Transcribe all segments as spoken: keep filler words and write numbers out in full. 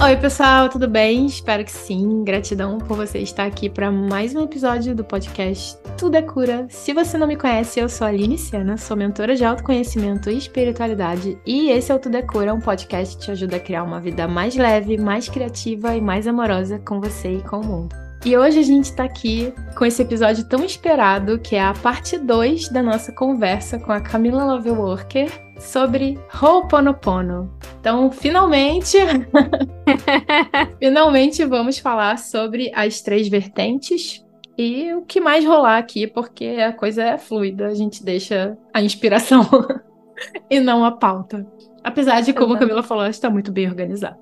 Oi, pessoal, tudo bem? Espero que sim. Gratidão por você estar aqui para mais um episódio do podcast Tudo é Cura. Se você não me conhece, eu sou a Aline Sena, sou mentora de autoconhecimento e espiritualidade, e esse é o Tudo é Cura, um podcast que te ajuda a criar uma vida mais leve, mais criativa e mais amorosa com você e com o mundo. E hoje a gente está aqui com esse episódio tão esperado, que é a parte dois da nossa conversa com a Camila Loveworker sobre Ho'oponopono. Então, finalmente, finalmente vamos falar sobre as três vertentes e o que mais rolar aqui, porque a coisa é fluida, a gente deixa a inspiração e não a pauta. Apesar de, como a Camila falou, está muito bem organizada.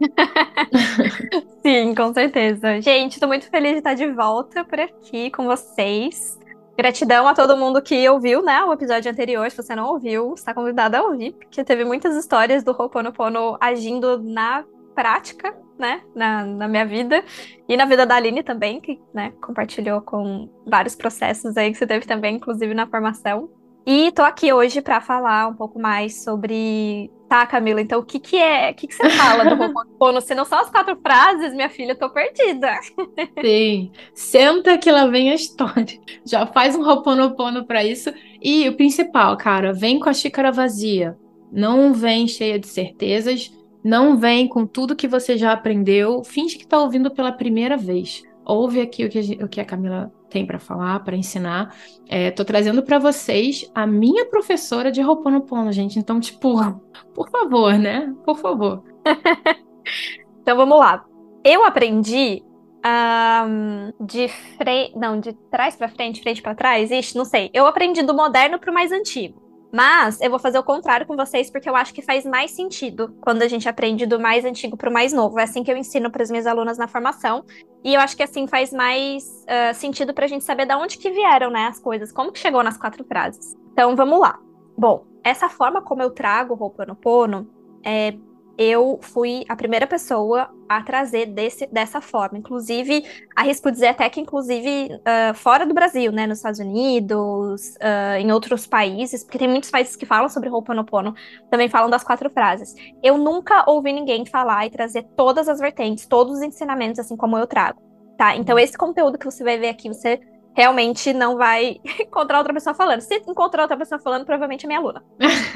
Sim, com certeza. Gente, tô muito feliz de estar de volta por aqui com vocês. Gratidão a todo mundo que ouviu, né, o episódio anterior. Se você não ouviu, está convidado a ouvir, porque teve muitas histórias do Ho'oponopono agindo na prática, né, na, na minha vida. E na vida da Aline também, que, né, compartilhou com vários processos aí que você teve também, inclusive na formação. E tô aqui hoje para falar um pouco mais sobre... Tá, Camila, então o que que é... O que que você fala do Ho'oponopono? Se não são as quatro frases, minha filha, eu tô perdida. Sim, senta que lá vem a história. Já faz um Ho'oponopono para isso. E o principal, cara, vem com a xícara vazia. Não vem cheia de certezas. Não vem com tudo que você já aprendeu. Finge que tá ouvindo pela primeira vez. Ouve aqui o que a, gente- o que a Camila tem para falar, para ensinar. É, tô trazendo para vocês a minha professora de Ho'oponopono, gente. Então, tipo, por favor, né? Por favor. Então vamos lá. Eu aprendi ahn, de fre... não, de trás pra frente, frente pra trás, ixi, não sei. Eu aprendi do moderno pro mais antigo. Mas eu vou fazer o contrário com vocês porque eu acho que faz mais sentido quando a gente aprende do mais antigo pro mais novo. É assim que eu ensino para as minhas alunas na formação. E eu acho que assim faz mais ah, sentido pra gente saber de onde que vieram, né, as coisas, como que chegou nas quatro frases. Então vamos lá. Bom, essa forma como eu trago o Ho'oponopono é eu fui a primeira pessoa a trazer desse, dessa forma. Inclusive, arrisco dizer até que, inclusive, uh, fora do Brasil, né? Nos Estados Unidos, uh, em outros países, porque tem muitos países que falam sobre Ho'oponopono, também falam das quatro frases. Eu nunca ouvi ninguém falar e trazer todas as vertentes, todos os ensinamentos, assim como eu trago, tá? Então, esse conteúdo que você vai ver aqui, você realmente não vai encontrar outra pessoa falando. Se encontrar outra pessoa falando, provavelmente é minha aluna.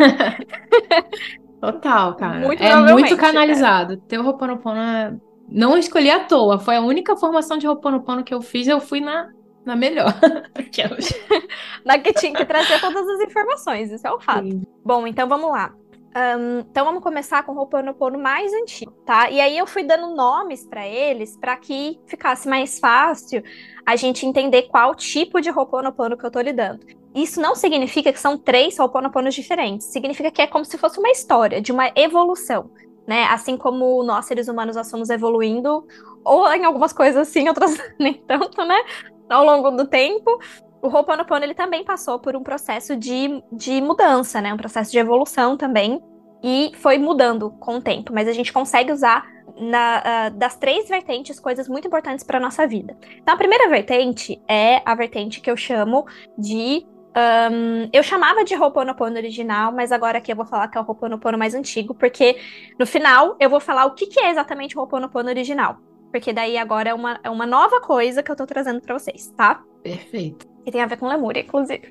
Total, cara. Muito É muito provavelmente. É. canalizado. Teu Ho'oponopono é... não escolhi à toa. Foi a única formação de Ho'oponopono que eu fiz. Eu fui na, na melhor. Aquelas. Na que tinha que trazer todas as informações, isso é um fato. Sim. Bom, então vamos lá. Ahn, então vamos começar com o Ho'oponopono mais antigo, tá? E aí eu fui dando nomes para eles para que ficasse mais fácil a gente entender qual tipo de Ho'oponopono que eu tô lidando. Isso não significa que são três Ho'oponoponos diferentes. Significa que é como se fosse uma história de uma evolução, né? Assim como nós, seres humanos, nós somos evoluindo, ou em algumas coisas sim, outras nem tanto, né? Ao longo do tempo. O Ho'oponopono, ele também passou por um processo de, de mudança, né? Um processo de evolução também. E foi mudando com o tempo. Mas a gente consegue usar na, ah, das três vertentes coisas muito importantes para nossa vida. Então, a primeira vertente é a vertente que eu chamo de... ahn, eu chamava de Ho'oponopono original, mas agora aqui eu vou falar que é o Ho'oponopono mais antigo, porque no final eu vou falar o que, que é exatamente o Ho'oponopono original. Porque daí agora é uma, é uma nova coisa que eu tô trazendo para vocês, tá? Perfeito. Que tem a ver com Lemúria, inclusive.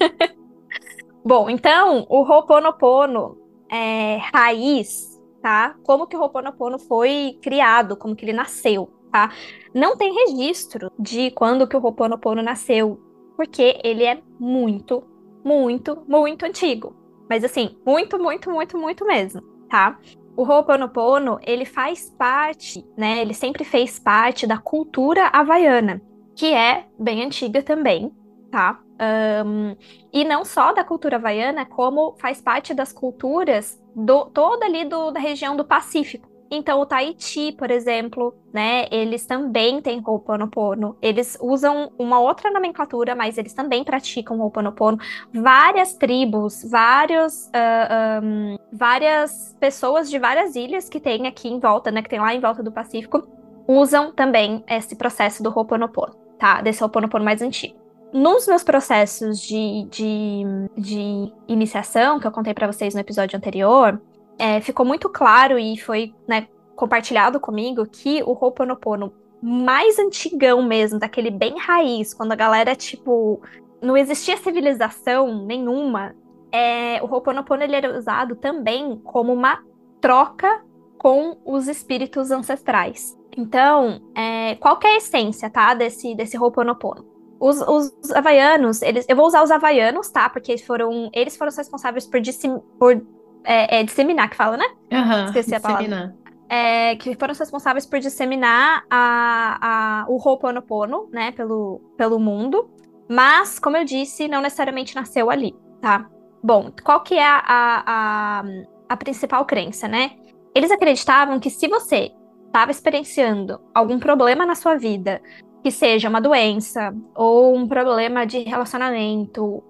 Bom, então, o Ho'oponopono é raiz, tá? Como que o Ho'oponopono foi criado, como que ele nasceu, tá? Não tem registro de quando que o Ho'oponopono nasceu, porque ele é muito, muito, muito antigo. Mas assim, muito, muito, muito, muito mesmo, tá? O Ho'oponopono, ele faz parte, né? Ele sempre fez parte da cultura havaiana, que é bem antiga também, tá? Ahn, e não só da cultura havaiana, como faz parte das culturas do, toda ali do- da região do Pacífico. Então, o Tahiti, por exemplo, né, eles também têm Ho'oponopono. Eles usam uma outra nomenclatura, mas eles também praticam Ho'oponopono. Várias tribos, vários, ah, ahn, várias pessoas de várias ilhas que tem aqui em volta, né, que tem lá em volta do Pacífico, usam também esse processo do Ho'oponopono, tá? Desse Ho'oponopono mais antigo. Nos meus processos de, de, de iniciação, que eu contei para vocês no episódio anterior, é, ficou muito claro e foi, né, compartilhado comigo que o Ho'oponopono mais antigão mesmo, daquele bem raiz, quando a galera, tipo, não existia civilização nenhuma, é, o Ho'oponopono ele era usado também como uma troca com os espíritos ancestrais. Então, é, qual que é a essência, tá, desse, desse Ho'oponopono? Os, os havaianos, eles, eu vou usar os havaianos, tá, porque foram, eles foram os responsáveis por, dissim, por é, é, disseminar, que fala, né? Aham, Esqueci a palavra. disseminar. É, que foram os responsáveis por disseminar a, a, o Ho'oponopono, né, pelo, pelo mundo. Mas, como eu disse, não necessariamente nasceu ali, tá? Bom, qual que é a, a, a, a principal crença, né? Eles acreditavam que se você estava experienciando algum problema na sua vida, que seja uma doença, ou um problema de relacionamento,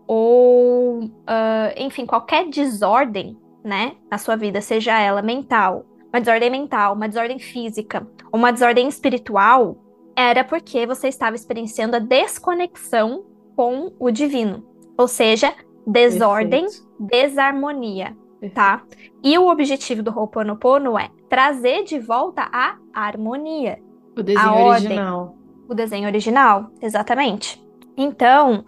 ou, uh, enfim, qualquer desordem, né, na sua vida, seja ela mental, uma desordem mental, uma desordem física, uma desordem espiritual, era porque você estava experienciando a desconexão com o divino. Ou seja, desordem, Perfeito. desarmonia, Perfeito. tá? E o objetivo do Ho'oponopono é trazer de volta a harmonia, O desenho a ordem, original. o desenho original, exatamente. Então,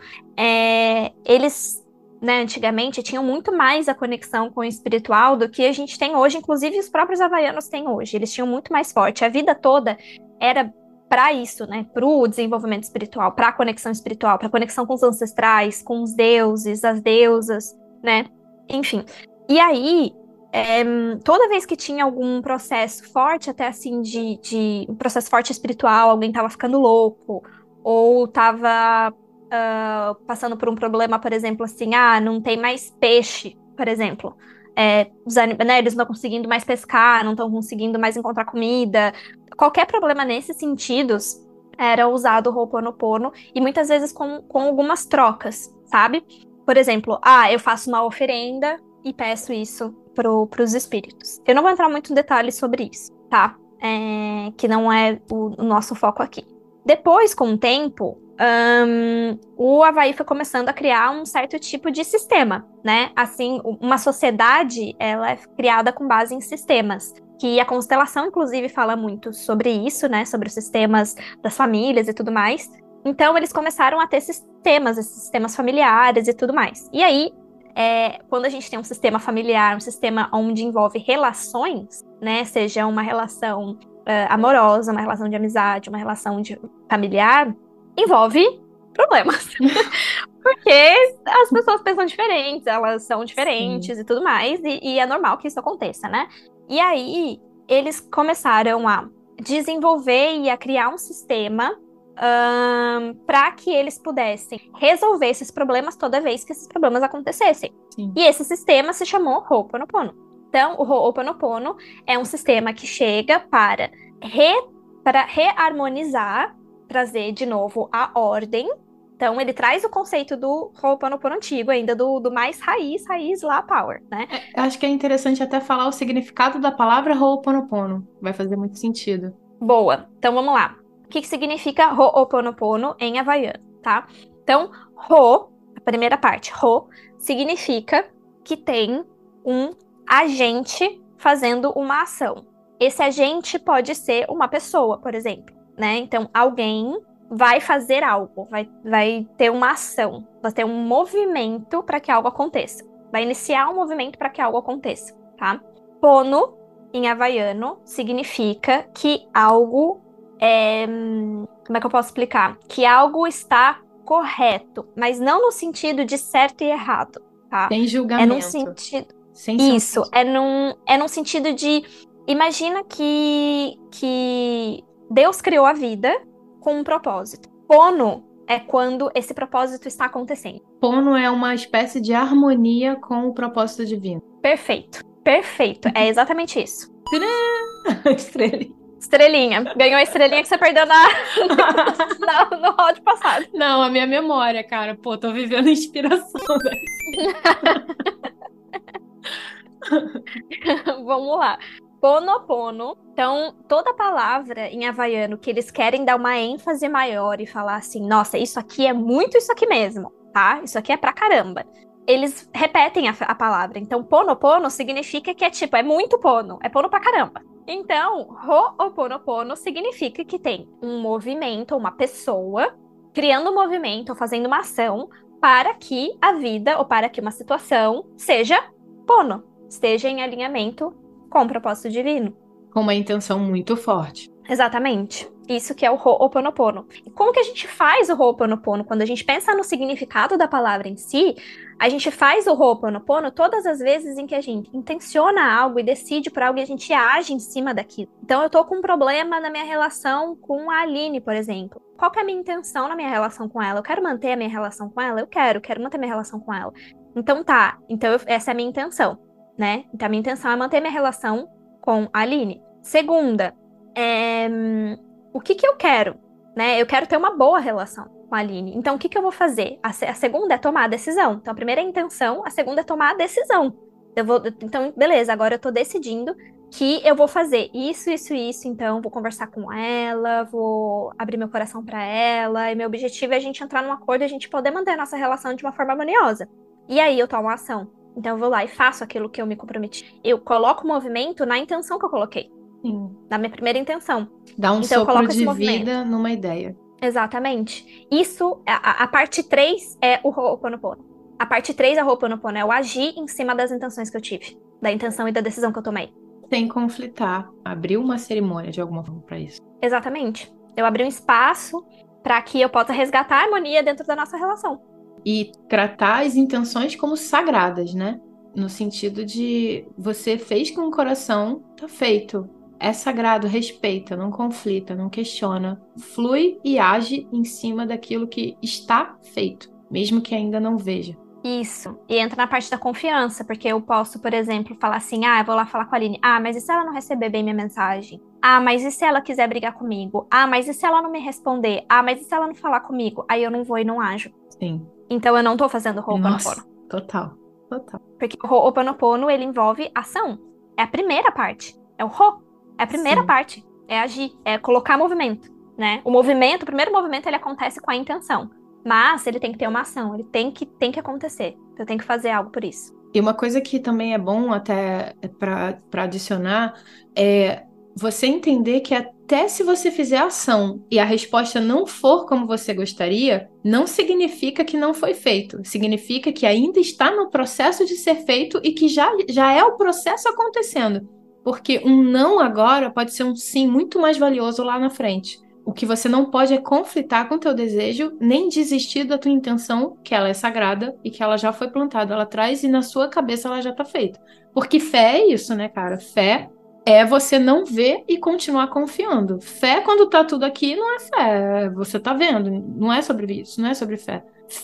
é, eles, né, antigamente tinham muito mais a conexão com o espiritual do que a gente tem hoje, inclusive os próprios havaianos têm hoje. Eles tinham muito mais forte. A vida toda era para isso, né, para o desenvolvimento espiritual, para a conexão espiritual, para a conexão com os ancestrais, com os deuses, as deusas, né, enfim. E aí, é, toda vez que tinha algum processo forte, até assim, de, de um processo forte espiritual, alguém tava ficando louco, ou tava uh, passando por um problema, por exemplo, assim, ah, não tem mais peixe, por exemplo. É, os anim- né, eles não estão conseguindo mais pescar, não estão conseguindo mais encontrar comida. Qualquer problema nesses sentidos era usado o Ho'oponopono, e muitas vezes com, com algumas trocas, sabe? Por exemplo, ah, eu faço uma oferenda e peço isso para os espíritos. Eu não vou entrar muito em detalhes sobre isso, tá? É, que não é o, o nosso foco aqui. Depois, com o tempo, um, o Havaí foi começando a criar um certo tipo de sistema, né? Assim, uma sociedade, ela é criada com base em sistemas. Que a constelação, inclusive, fala muito sobre isso, né? Sobre os sistemas das famílias e tudo mais. Então, eles começaram a ter sistemas, esses sistemas familiares e tudo mais. E aí, é, quando a gente tem um sistema familiar, um sistema onde envolve relações, né, seja uma relação uh, amorosa, uma relação de amizade, uma relação de familiar, envolve problemas. Porque as pessoas pensam diferentes, elas são diferentes Sim. e tudo mais, e, e é normal que isso aconteça, né? E aí, eles começaram a desenvolver e a criar um sistema Um, para que eles pudessem resolver esses problemas toda vez que esses problemas acontecessem. Sim. E esse sistema se chamou Ho'oponopono. Então, o Ho'oponopono é um sistema que chega para, re, para reharmonizar, trazer de novo a ordem. Então, ele traz o conceito do Ho'oponopono antigo, ainda do, do mais raiz, raiz lá, power, né? É, acho que é interessante até falar o significado da palavra Ho'oponopono. Vai fazer muito sentido. Boa. Então, vamos lá. O que, que significa Ho'oponopono em havaiano, tá? Então, Ho, a primeira parte, Ho, significa que tem um agente fazendo uma ação. Esse agente pode ser uma pessoa, por exemplo, né? Então, alguém vai fazer algo, vai, vai ter uma ação, vai ter um movimento para que algo aconteça. Vai iniciar um movimento para que algo aconteça, tá? Pono, em havaiano, significa que algo é, como é que eu posso explicar? Que algo está correto, mas não no sentido de certo e errado, tá? Sem É num julgamento. sentido. Sem Isso, sanção. é num, é num sentido de. Imagina que, que Deus criou a vida com um propósito. Pono é quando esse propósito está acontecendo. Pono é uma espécie de harmonia com o propósito divino. Perfeito, perfeito. É exatamente isso. Estrelinha. Estrelinha. Ganhou a estrelinha que você perdeu na, na- no round passado. Não, a minha memória, cara. Pô, tô vivendo inspiração. Vamos lá. Ponopono. Então, toda palavra em havaiano que eles querem dar uma ênfase maior e falar assim, nossa, isso aqui é muito isso aqui mesmo, tá? Isso aqui é pra caramba. Eles repetem a, a palavra. Então, ponopono significa que é tipo, é muito pono, é pono pra caramba, Então, Ho'oponopono significa que tem um movimento, uma pessoa criando um movimento ou fazendo uma ação para que a vida ou para que uma situação seja pono, esteja em alinhamento com o propósito divino. Com uma intenção muito forte. Exatamente. Isso que é o Ho'oponopono. E como que a gente faz o Ho'oponopono? Quando a gente pensa no significado da palavra em si, a gente faz o Ho'oponopono todas as vezes em que a gente intenciona algo e decide por algo e a gente age em cima daquilo. Então, eu tô com um problema na minha relação com a Aline, por exemplo. Qual que é a minha intenção na minha relação com ela? Eu quero manter a minha relação com ela? Eu quero, quero manter minha relação com ela. Então, tá. Então, eu, essa é a minha intenção, né? Então, a minha intenção é manter minha relação com a Aline. Segunda, é... o que que eu quero, né? Eu quero ter uma boa relação com a Aline. Então, o que que eu vou fazer? A, se- a segunda é tomar a decisão. Então, a primeira é a intenção, a segunda é tomar a decisão. Eu vou, então, beleza, agora eu tô decidindo que eu vou fazer isso, isso, isso. Então, vou conversar com ela, vou abrir meu coração pra ela. E meu objetivo é a gente entrar num acordo e a gente poder manter a nossa relação de uma forma harmoniosa. E aí, eu tomo ação. Então, eu vou lá e faço aquilo que eu me comprometi. Eu coloco o movimento na intenção que eu coloquei, Sim. na minha primeira intenção. Dá um Então, eu sopro coloco esse de movimento. vida numa ideia. Exatamente. Isso, a, a parte três é o Ho'oponopono. A parte três é o Ho'oponopono, é o agir em cima das intenções que eu tive. Da intenção e da decisão que eu tomei. Sem conflitar. Abrir uma cerimônia de alguma forma para isso. Exatamente. Eu abri um espaço para que eu possa resgatar a harmonia dentro da nossa relação. E tratar as intenções como sagradas, né? No sentido de você fez com o coração, tá feito. É sagrado, respeita, não conflita, não questiona. Flui e age em cima daquilo que está feito, mesmo que ainda não veja. Isso. E entra na parte da confiança, porque eu posso, por exemplo, falar assim: ah, eu vou lá falar com a Aline. Ah, mas e se ela não receber bem minha mensagem? Ah, mas e se ela quiser brigar comigo? Ah, mas e se ela não me responder? Ah, mas e se ela não falar comigo? Aí eu não vou e não ajo. Sim. Então eu não tô fazendo Ho'oponopono. Nossa, total. Total. Porque o Ho'oponopono, ele envolve ação. É a primeira parte. É o Ho. É a primeira Sim. parte. É agir. É colocar movimento, né? O movimento, o primeiro movimento, ele acontece com a intenção. Mas ele tem que ter uma ação. Ele tem que, tem que acontecer. Eu tenho que fazer algo por isso. E uma coisa que também é bom até para adicionar é você entender que até se você fizer a ação e a resposta não for como você gostaria, não significa que não foi feito. Significa que ainda está no processo de ser feito e que já, já é o processo acontecendo. Porque um não agora pode ser um sim muito mais valioso lá na frente. O que você não pode é conflitar com o teu desejo, nem desistir da tua intenção, que ela é sagrada e que ela já foi plantada lá atrás e na sua cabeça ela já tá feita. Porque fé é isso, né, cara? Fé é você não ver e continuar confiando. Fé, quando tá tudo aqui, não é fé. Você tá vendo. Não é sobre isso, não é sobre fé.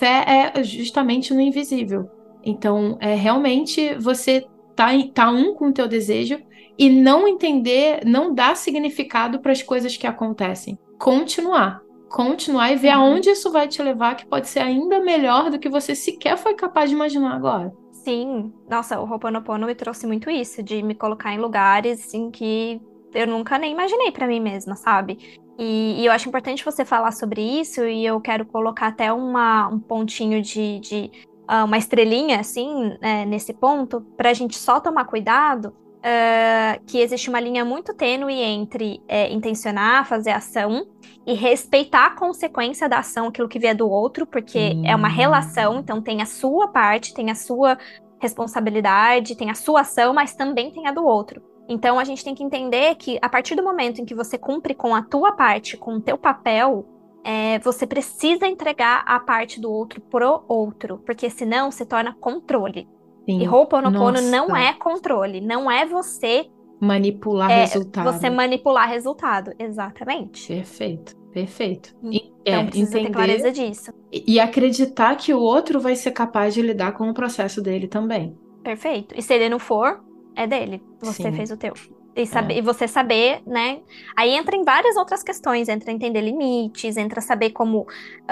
Fé é justamente no invisível. Então, é realmente você tá, tá um com o teu desejo e não entender, não dar significado para as coisas que acontecem. Continuar. Continuar e ver Uhum. aonde isso vai te levar, que pode ser ainda melhor do que você sequer foi capaz de imaginar agora. Sim. Nossa, o Ho'oponopono me trouxe muito isso, de me colocar em lugares em que eu nunca nem imaginei pra mim mesma, sabe? E, e eu acho importante você falar sobre isso, e eu quero colocar até uma, um pontinho de, de ah, uma estrelinha, assim, né, nesse ponto, pra gente só tomar cuidado, ah, que existe uma linha muito tênue entre é, intencionar, fazer ação, e respeitar a consequência da ação, aquilo que vier do outro, porque é uma relação, então tem a sua parte, tem a sua responsabilidade, tem a sua ação, mas também tem a do outro. Então a gente tem que entender que a partir do momento em que você cumpre com a tua parte, com o teu papel, é, você precisa entregar a parte do outro pro outro, porque senão se torna controle. E Sim. Ho'oponopono Nossa. não é controle, não é você Manipular é, resultado. você manipular resultado. Exatamente. Perfeito, perfeito. E- Então é, precisa ter entender clareza disso. e e acreditar que o outro vai ser capaz de lidar com o processo dele também. Perfeito. E se ele não for, é dele. Você Sim. fez o teu. E, saber, É. e você saber, né? Aí entra em várias outras questões, entra entender limites, entra saber como,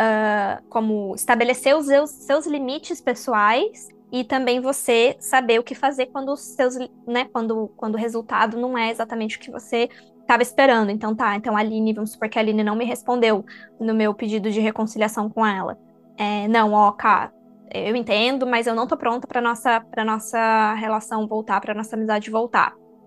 ah, como estabelecer os seus, seus limites pessoais e também você saber o que fazer quando os seus, né, quando, quando o resultado não é exatamente o que você estava esperando. Então tá, então a Aline, vamos supor que a Aline não me respondeu no meu pedido de reconciliação com ela. É, não, ó, cara, eu entendo, mas eu não tô pronta para nossa para nossa relação voltar, para nossa amizade voltar.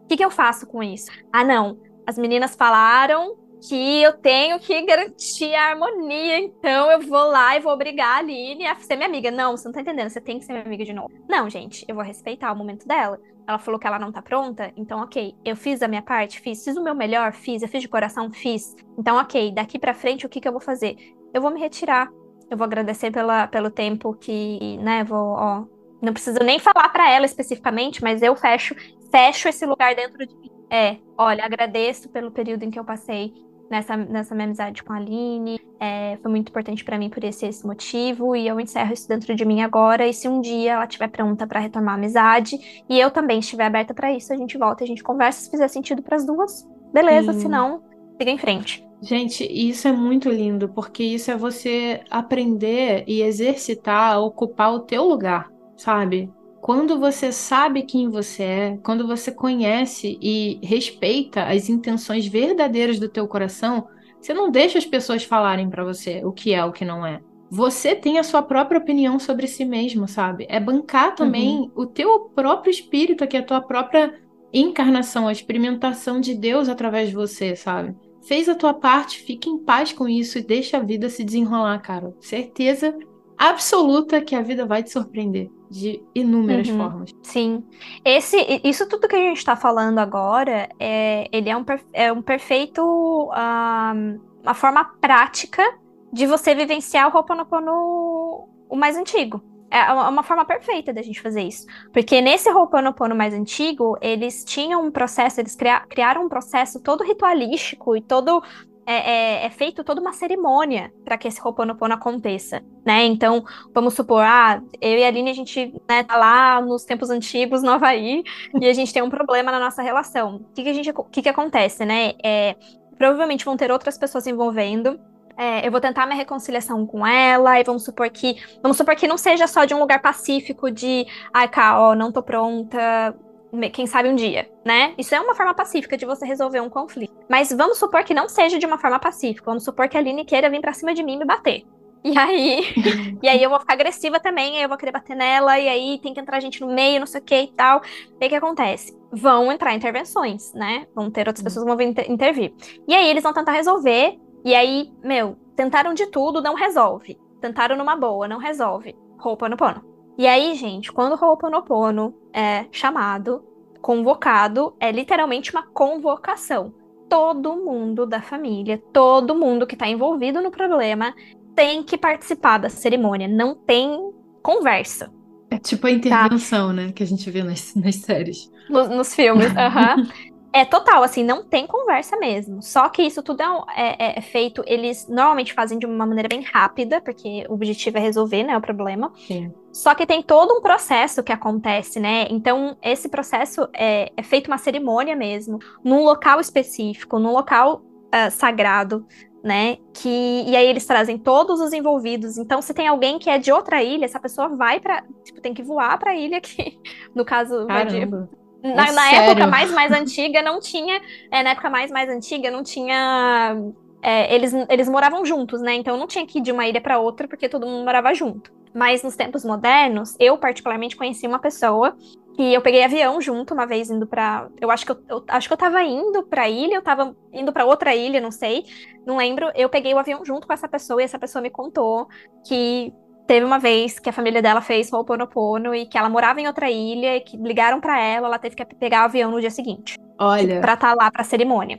O que que eu faço com isso? Ah, não, as meninas falaram que eu tenho que garantir a harmonia, então eu vou lá e vou obrigar a Aline a ser minha amiga. Não, você não tá entendendo, você tem que ser minha amiga de novo. Não, gente, eu vou respeitar o momento dela. Ela falou que ela não tá pronta, então ok, eu fiz a minha parte, fiz, fiz o meu melhor, fiz, eu fiz de coração, fiz. Então ok, daqui pra frente o que que eu vou fazer? Eu vou me retirar, eu vou agradecer pela, pelo tempo que, né, vou, ó, não preciso nem falar pra ela especificamente, mas eu fecho, fecho esse lugar dentro de mim. É, olha, agradeço pelo período em que eu passei nessa, nessa minha amizade com a Aline. É, foi muito importante pra mim por esse, esse motivo. E eu encerro isso dentro de mim agora. E se um dia ela estiver pronta pra retomar a amizade e eu também estiver aberta pra isso, a gente volta, a gente conversa. Se fizer sentido pras duas, beleza. Se Sim. não, siga em frente. Gente, isso é muito lindo, porque isso é você aprender e exercitar, ocupar o teu lugar, sabe? Quando você sabe quem você é, quando você conhece e respeita as intenções verdadeiras do teu coração, você não deixa as pessoas falarem pra você o que é, o que não é. Você tem a sua própria opinião sobre si mesmo, sabe? É bancar Uhum, também o teu próprio espírito, que é a tua própria encarnação, a experimentação de Deus através de você, sabe? Fez a tua parte, fica em paz com isso e deixa a vida se desenrolar, cara. Certeza absoluta que a vida vai te surpreender de inúmeras uhum, formas. sim. Esse, isso tudo que a gente está falando agora, é, ele é um, per- é um perfeito, ah, uma forma prática de você vivenciar o Ho'oponopono o mais antigo. É uma uma forma perfeita da gente fazer isso. Porque nesse Ho'oponopono mais antigo, eles tinham um processo, eles cria- criaram um processo todo ritualístico e todo. É, é- é feito toda uma cerimônia para que esse Ho'oponopono aconteça, né? Então, vamos supor, ah, eu e a Aline, a gente, né, tá lá nos tempos antigos, no Havaí, e a gente tem um problema na nossa relação. O que que a gente, o que que acontece, né? É, provavelmente vão ter outras pessoas envolvendo. É, eu vou tentar minha reconciliação com ela, e vamos supor que, vamos supor que não seja só de um lugar pacífico de, ai, cá, ó, não tô pronta, me- quem sabe um dia, né? Isso é uma forma pacífica de você resolver um conflito. Mas vamos supor que não seja de uma forma pacífica. Vamos supor que a Aline queira vir pra cima de mim e me bater. E aí, e aí eu vou ficar agressiva também, aí eu vou querer bater nela, e aí tem que entrar gente no meio, não sei o que e tal. E aí o que acontece? Vão entrar intervenções, né? Vão ter outras pessoas que vão vir inter- intervir. E aí eles vão tentar resolver, e aí, meu, tentaram de tudo, não resolve. Tentaram numa boa, não resolve. Ho'oponopono. E aí, gente, quando o Ho'oponopono é chamado, convocado, é literalmente uma convocação. Todo mundo da família, todo mundo que tá envolvido no problema tem que participar da cerimônia, não tem conversa, É tipo a tá? intervenção, né, que a gente vê nas, nas séries. Nos, nos filmes, aham. É total, assim, não tem conversa mesmo. Só que isso tudo é, um- é- é- é feito, eles normalmente fazem de uma maneira bem rápida, porque o objetivo é resolver, né, o problema. Sim. Só que tem todo um processo que acontece, né? Então, esse processo é, é feito uma cerimônia mesmo, num local específico, num local ah, sagrado, né? Que, e aí eles trazem todos os envolvidos. Então, se tem alguém que é de outra ilha, essa pessoa vai pra. Tipo, tem que voar pra ilha que, no caso, vai de. Caramba. É Na, na época sério. mais mais antiga não tinha, é, na época mais mais antiga não tinha, é, eles, eles moravam juntos, né? Então não tinha que ir de uma ilha para outra porque todo mundo morava junto. Mas nos tempos modernos, eu particularmente conheci uma pessoa que eu peguei avião junto uma vez indo para, eu acho que eu, eu acho que eu tava indo para ilha, eu tava indo para outra ilha, não sei, não lembro. Eu peguei o avião junto com essa pessoa e essa pessoa me contou que teve uma vez que a família dela fez Ho'oponopono e que ela morava em outra ilha e que ligaram pra ela, ela teve que pegar o avião no dia seguinte, tipo, Olha, pra estar lá pra cerimônia.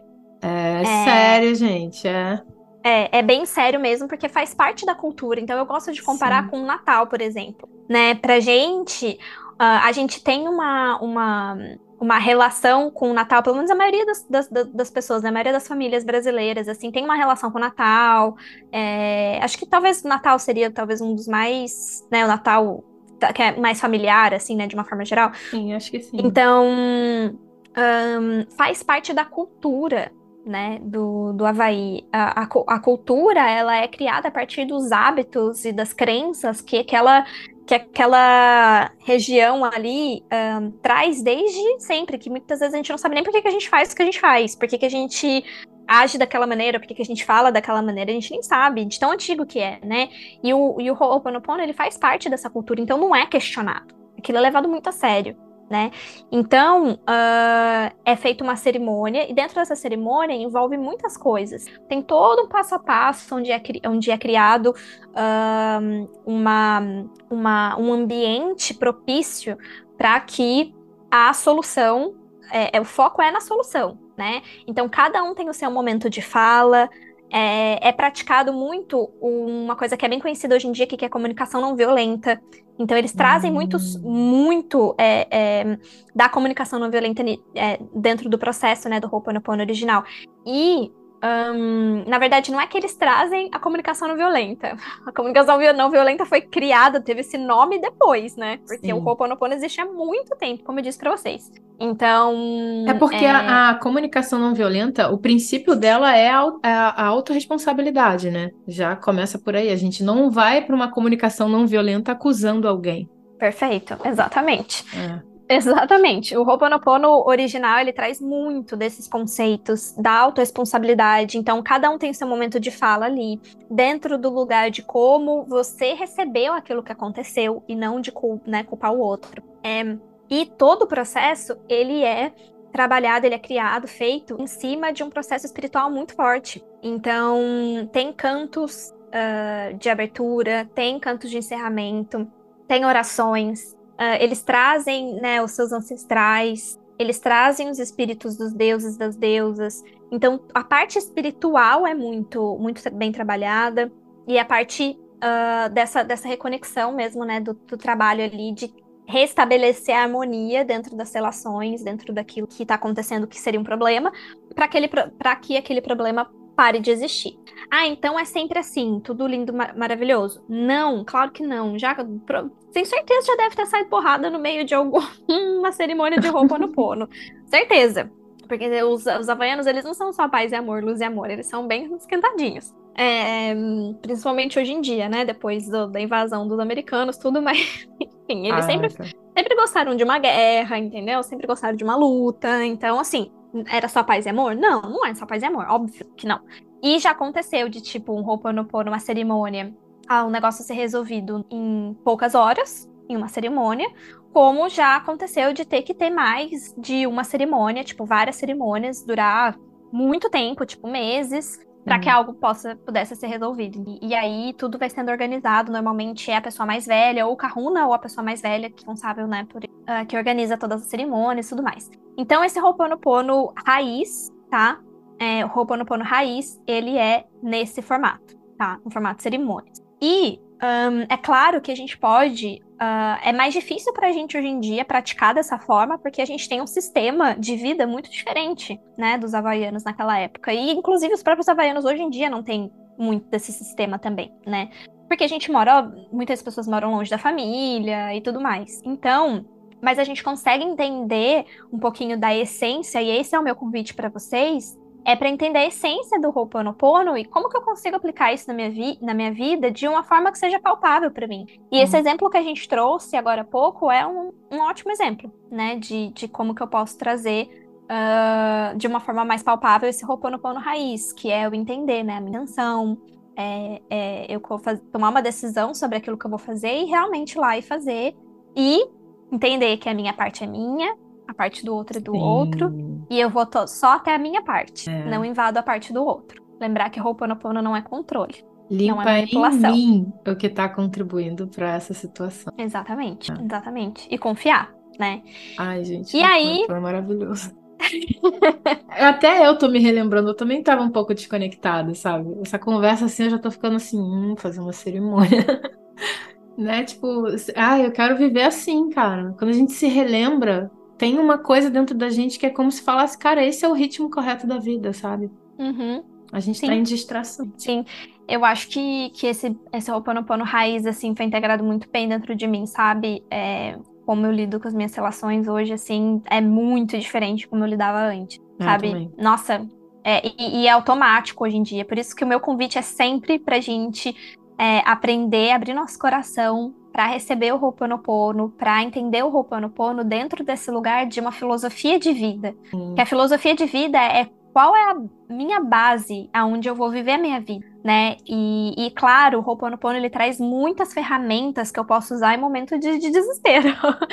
é É, sério, gente. É. é, é bem sério mesmo, porque faz parte da cultura. Então eu gosto de comparar Sim. com o Natal, por exemplo, né? Pra gente, ah, a gente tem uma, uma, uma relação com o Natal, pelo menos a maioria das, das, das pessoas, né? A maioria das famílias brasileiras, assim, tem uma relação com o Natal. É, acho que talvez o Natal seria talvez um dos mais, né? O Natal que é mais familiar, assim, né? De uma forma geral. Sim, acho que sim. Então, ahn, faz parte da cultura, né, do, do Havaí. A, a, cu- a cultura, ela é criada a partir dos hábitos e das crenças que aquela, que aquela região ali ahn, traz desde sempre, que muitas vezes a gente não sabe nem por que que a gente faz o que a gente faz, por que que a gente age daquela maneira, por que que a gente fala daquela maneira, a gente nem sabe, de tão antigo que é, né? E o, e o Ho'oponopono, ele faz parte dessa cultura, então não é questionado. Aquilo é levado muito a sério, né? Então, uh, é feita uma cerimônia, e dentro dessa cerimônia envolve muitas coisas. Tem todo um passo a passo onde é, onde é criado uh, uma, uma, um ambiente propício para que a solução, é, é, o foco é na solução, né? Então, cada um tem o seu momento de fala. É, é praticado muito uma coisa que é bem conhecida hoje em dia, que é a comunicação não violenta. Então, eles trazem muitos, muito é, é, da comunicação não violenta é, dentro do processo, né, do Ho'oponopono original. E, um, na verdade, não é que eles trazem a comunicação não violenta. A comunicação não violenta foi criada, teve esse nome depois, né? Porque Sim. o Ho'oponopono existe há muito tempo, como eu disse pra vocês. Então... É porque é... A, a comunicação não violenta, o princípio dela é a, a, a autorresponsabilidade, né? Já começa por aí. A gente não vai para uma comunicação não violenta acusando alguém. Perfeito, exatamente. É. Exatamente. O Ho'oponopono original, ele traz muito desses conceitos da autorresponsabilidade. Então, cada um tem o seu momento de fala ali, dentro do lugar de como você recebeu aquilo que aconteceu e não de né, culpar o outro. É, e todo o processo, ele é trabalhado, ele é criado, feito em cima de um processo espiritual muito forte. Então, tem cantos uh, de abertura, tem cantos de encerramento, tem orações. Uh, eles trazem, né, os seus ancestrais, eles trazem os espíritos dos deuses, das deusas. Então, a parte espiritual é muito, muito bem trabalhada, e a parte uh, dessa, dessa reconexão mesmo, né, do, do trabalho ali de restabelecer a harmonia dentro das relações, dentro daquilo que está acontecendo que seria um problema, para que aquele problema pare de existir. Ah, então é sempre assim, tudo lindo, mar maravilhoso. Não, claro que não. Já, sem certeza já deve ter saído porrada no meio de alguma cerimônia de Ho'oponopono. Certeza. Porque os, os havaianos, eles não são só paz e amor, luz e amor, eles são bem esquentadinhos. É, principalmente hoje em dia, né? Depois do, da invasão dos americanos, tudo, mas enfim, eles ah, sempre, tá. sempre gostaram de uma guerra, entendeu? Sempre gostaram de uma luta. Então, assim, era só paz e amor? Não, não é só paz e amor, óbvio que não. E já aconteceu de, tipo, um Ho'oponopono, uma cerimônia, ah, o negócio ser resolvido em poucas horas, em uma cerimônia, como já aconteceu de ter que ter mais de uma cerimônia, tipo, várias cerimônias, durar muito tempo, tipo, meses, para que algo possa, pudesse ser resolvido. E, e aí tudo vai sendo organizado, normalmente é a pessoa mais velha, ou o kahuna, ou a pessoa mais velha, que é responsável, né, por, uh, que organiza todas as cerimônias e tudo mais. Então esse Ho'oponopono raiz, tá? É, o Ho'oponopono raiz, ele é nesse formato, tá? No formato de cerimônias. E um, é claro que a gente pode... Uh, é mais difícil pra gente hoje em dia praticar dessa forma, porque a gente tem um sistema de vida muito diferente, né, dos havaianos naquela época. E, inclusive, os próprios havaianos hoje em dia não têm muito desse sistema também, né? Porque a gente mora... Muitas pessoas moram longe da família e tudo mais. Então... Mas a gente consegue entender um pouquinho da essência, e esse é o meu convite para vocês, é para entender a essência do Ho'oponopono e como que eu consigo aplicar isso na minha, vi na minha vida de uma forma que seja palpável para mim. E esse hum. exemplo que a gente trouxe agora há pouco é um, um ótimo exemplo, né, de, de como que eu posso trazer uh, de uma forma mais palpável esse Ho'oponopono raiz, que é eu entender, né, a minha intenção, é, é, eu tomar uma decisão sobre aquilo que eu vou fazer e realmente ir lá e fazer, e entender que a minha parte é minha, a parte do outro é do Sim. outro, e eu vou só até a minha parte, é. não invado a parte do outro. Lembrar que Ho'oponopono não é controle, Limpa não é manipulação. Em mim o que tá contribuindo para essa situação. Exatamente, é. exatamente. E confiar, né? Ai, gente, e aí... foi maravilhoso. Até eu tô me relembrando, eu também tava um pouco desconectada, sabe? Essa conversa assim, eu já tô ficando assim, hum, fazer uma cerimônia. Né, tipo, ah, eu quero viver assim, cara. Quando a gente se relembra, tem uma coisa dentro da gente que é como se falasse, cara, esse é o ritmo correto da vida, sabe? Uhum. A gente Sim. tá em distração. Sim, eu acho que, que esse, esse Ho'oponopono raiz, assim, foi integrado muito bem dentro de mim, sabe? É, como eu lido com as minhas relações hoje, assim, é muito diferente de como eu lidava antes, eu sabe? Também. Nossa, é, e, e é automático hoje em dia, por isso que o meu convite é sempre pra gente... É, aprender, abrir nosso coração para receber o Ho'oponopono, para entender o Ho'oponopono dentro desse lugar de uma filosofia de vida. Hum. Que a filosofia de vida é qual é a minha base aonde eu vou viver a minha vida, né? E, e claro, o Ho'oponopono ele traz muitas ferramentas que eu posso usar em momento de, de desespero.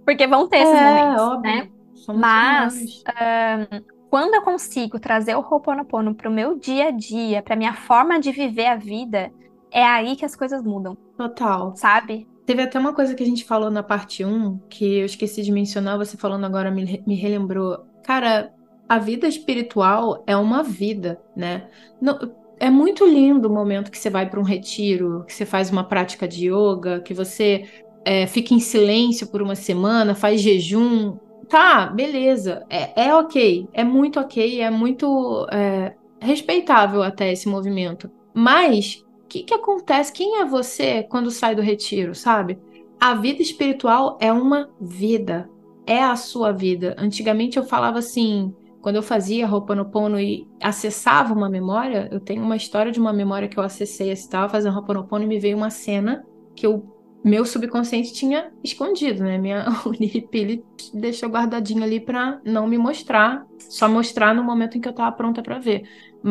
Porque vão ter esses É, momentos, óbvio. né? Somos Mas humanos. ahn, quando eu consigo trazer o Ho'oponopono pro meu dia a dia, pra minha forma de viver a vida, é aí que as coisas mudam, Total. sabe? Teve até uma coisa que a gente falou na parte um que eu esqueci de mencionar, você falando agora me, re- me relembrou. Cara, a vida espiritual é uma vida, né? Não- é muito lindo o momento que você vai para um retiro, que você faz uma prática de yoga, que você é, fica em silêncio por uma semana, faz jejum. Tá, beleza. É, é ok. É muito ok. É muito é, respeitável até esse movimento. Mas o que que acontece? Quem é você quando sai do retiro, sabe? A vida espiritual é uma vida, é a sua vida. Antigamente eu falava assim, quando eu fazia Ho'oponopono e acessava uma memória, eu tenho uma história de uma memória que eu acessei, eu estava fazendo Ho'oponopono e me veio uma cena que o meu subconsciente tinha escondido, né? Minha Uniripili deixou guardadinho ali para não me mostrar, só mostrar no momento em que eu estava pronta para ver.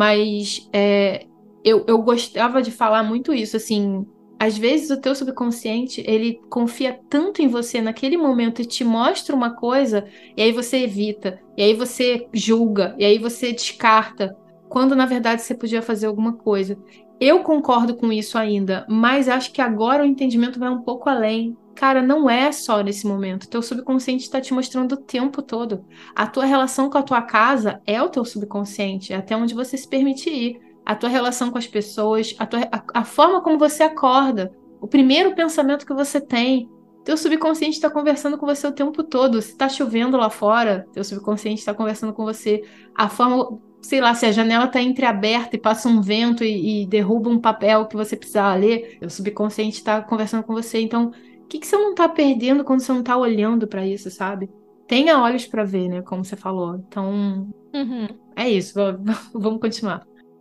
Mas é, eu, eu gostava de falar muito isso, assim, às vezes o teu subconsciente, ele confia tanto em você naquele momento e te mostra uma coisa, e aí você evita, e aí você julga, e aí você descarta, quando na verdade você podia fazer alguma coisa. Eu concordo com isso ainda, mas acho que agora o entendimento vai um pouco além. Cara, não é só nesse momento. Teu subconsciente está te mostrando o tempo todo. A tua relação com a tua casa é o teu subconsciente, é até onde você se permite ir, a tua relação com as pessoas, a, tua, a, a forma como você acorda, o primeiro pensamento que você tem. Teu subconsciente está conversando com você o tempo todo. Se está chovendo lá fora, teu subconsciente está conversando com você. A forma, sei lá, se a janela está entreaberta e passa um vento e, e derruba um papel que você precisava ler, teu subconsciente está conversando com você. Então, o que, que você não está perdendo quando você não está olhando para isso, sabe? Tenha olhos para ver, né? Como você falou. Então, Uhum. é isso. Vamos continuar.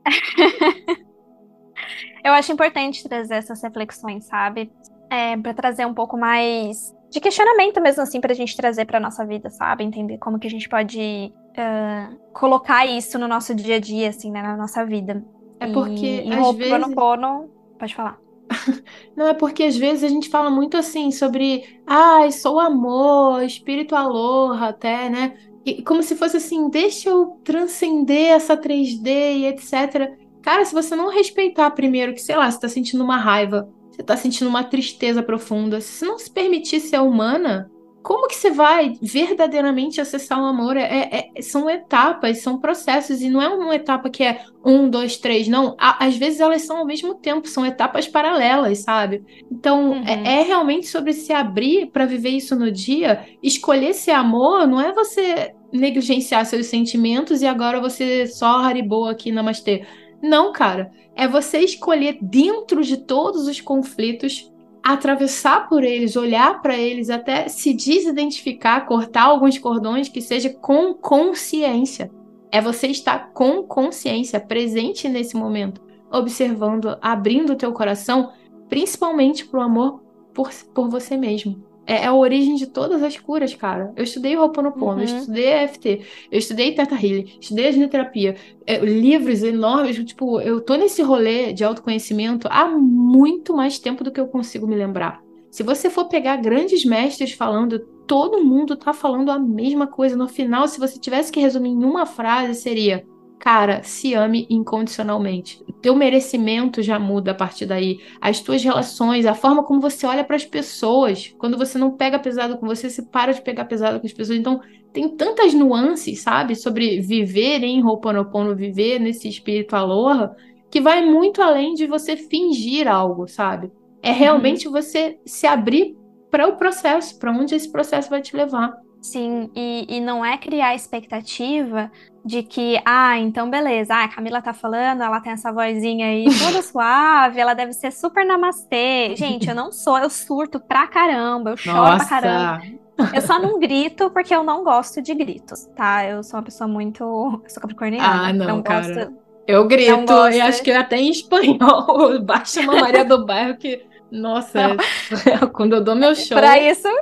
Eu acho importante trazer essas reflexões, sabe? É, para trazer um pouco mais de questionamento mesmo, assim, pra gente trazer pra nossa vida, sabe? Entender como que a gente pode ah, colocar isso no nosso dia a dia, assim, né? Na nossa vida. É porque, E, e às vezes. Ho'oponopono, pode falar. Não, é porque às vezes a gente fala muito assim sobre, ai, sou amor, espírito aloha, até, né? E como se fosse assim, deixa eu transcender essa três D e etcétera. Cara, se você não respeitar primeiro que, sei lá, você tá sentindo uma raiva, você tá sentindo uma tristeza profunda, se você não se permitir ser humana, como que você vai verdadeiramente acessar o amor? É, é- é- são etapas, são processos, e não é uma etapa que é um, dois, três, não. Á- Às vezes elas são ao mesmo tempo, são etapas paralelas, sabe? Então, é, Uhum, é realmente sobre se abrir para viver isso no dia. Escolher ser amor não é você negligenciar seus sentimentos e agora você só haribo aqui, namastê. Não, cara. É você escolher dentro de todos os conflitos, atravessar por eles, olhar para eles, até se desidentificar, cortar alguns cordões, que seja com consciência. É você estar com consciência, presente nesse momento, observando, abrindo o teu coração, principalmente pro amor por, por você mesmo. É, é a origem de todas as curas, cara. Eu estudei Ho'oponopono, eu uhum, estudei E F T, eu estudei Theta Healing, estudei agenoterapia, é, livros enormes, tipo, eu tô nesse rolê de autoconhecimento há muito mais tempo do que eu consigo me lembrar. Se você for pegar grandes mestres falando, todo mundo tá falando a mesma coisa. No final, se você tivesse que resumir em uma frase, seria: cara, se ame incondicionalmente. O teu merecimento já muda a partir daí. As tuas relações, a forma como você olha para as pessoas. Quando você não pega pesado com você, você para de pegar pesado com as pessoas. Então, tem tantas nuances, sabe, sobre viver em Ho'oponopono, viver nesse espírito aloha, que vai muito além de você fingir algo, sabe? É uhum. realmente você se abrir para o processo, para onde esse processo vai te levar. Sim, e, e não é criar expectativa de que, ah, então beleza, ah, a Camila tá falando, ela tem essa vozinha aí toda suave, ela deve ser super namastê. Gente, eu não sou, eu surto pra caramba, eu choro pra caramba. Nossa! Eu só não grito porque eu não gosto de gritos, tá? Eu sou uma pessoa muito. Eu sou Ah, capricorniana, não, não gosto, cara. Eu não grito, e gosto. acho que até em espanhol. Baixa uma Maria do Bairro que, nossa, Não, é- quando eu dou meu pra show. isso,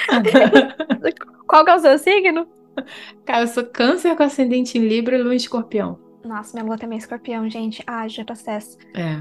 qual que é o seu signo? Cara, eu sou câncer com ascendente em Libra e lua em escorpião. Nossa, minha lua também é escorpião, gente. Ah, já processo. É.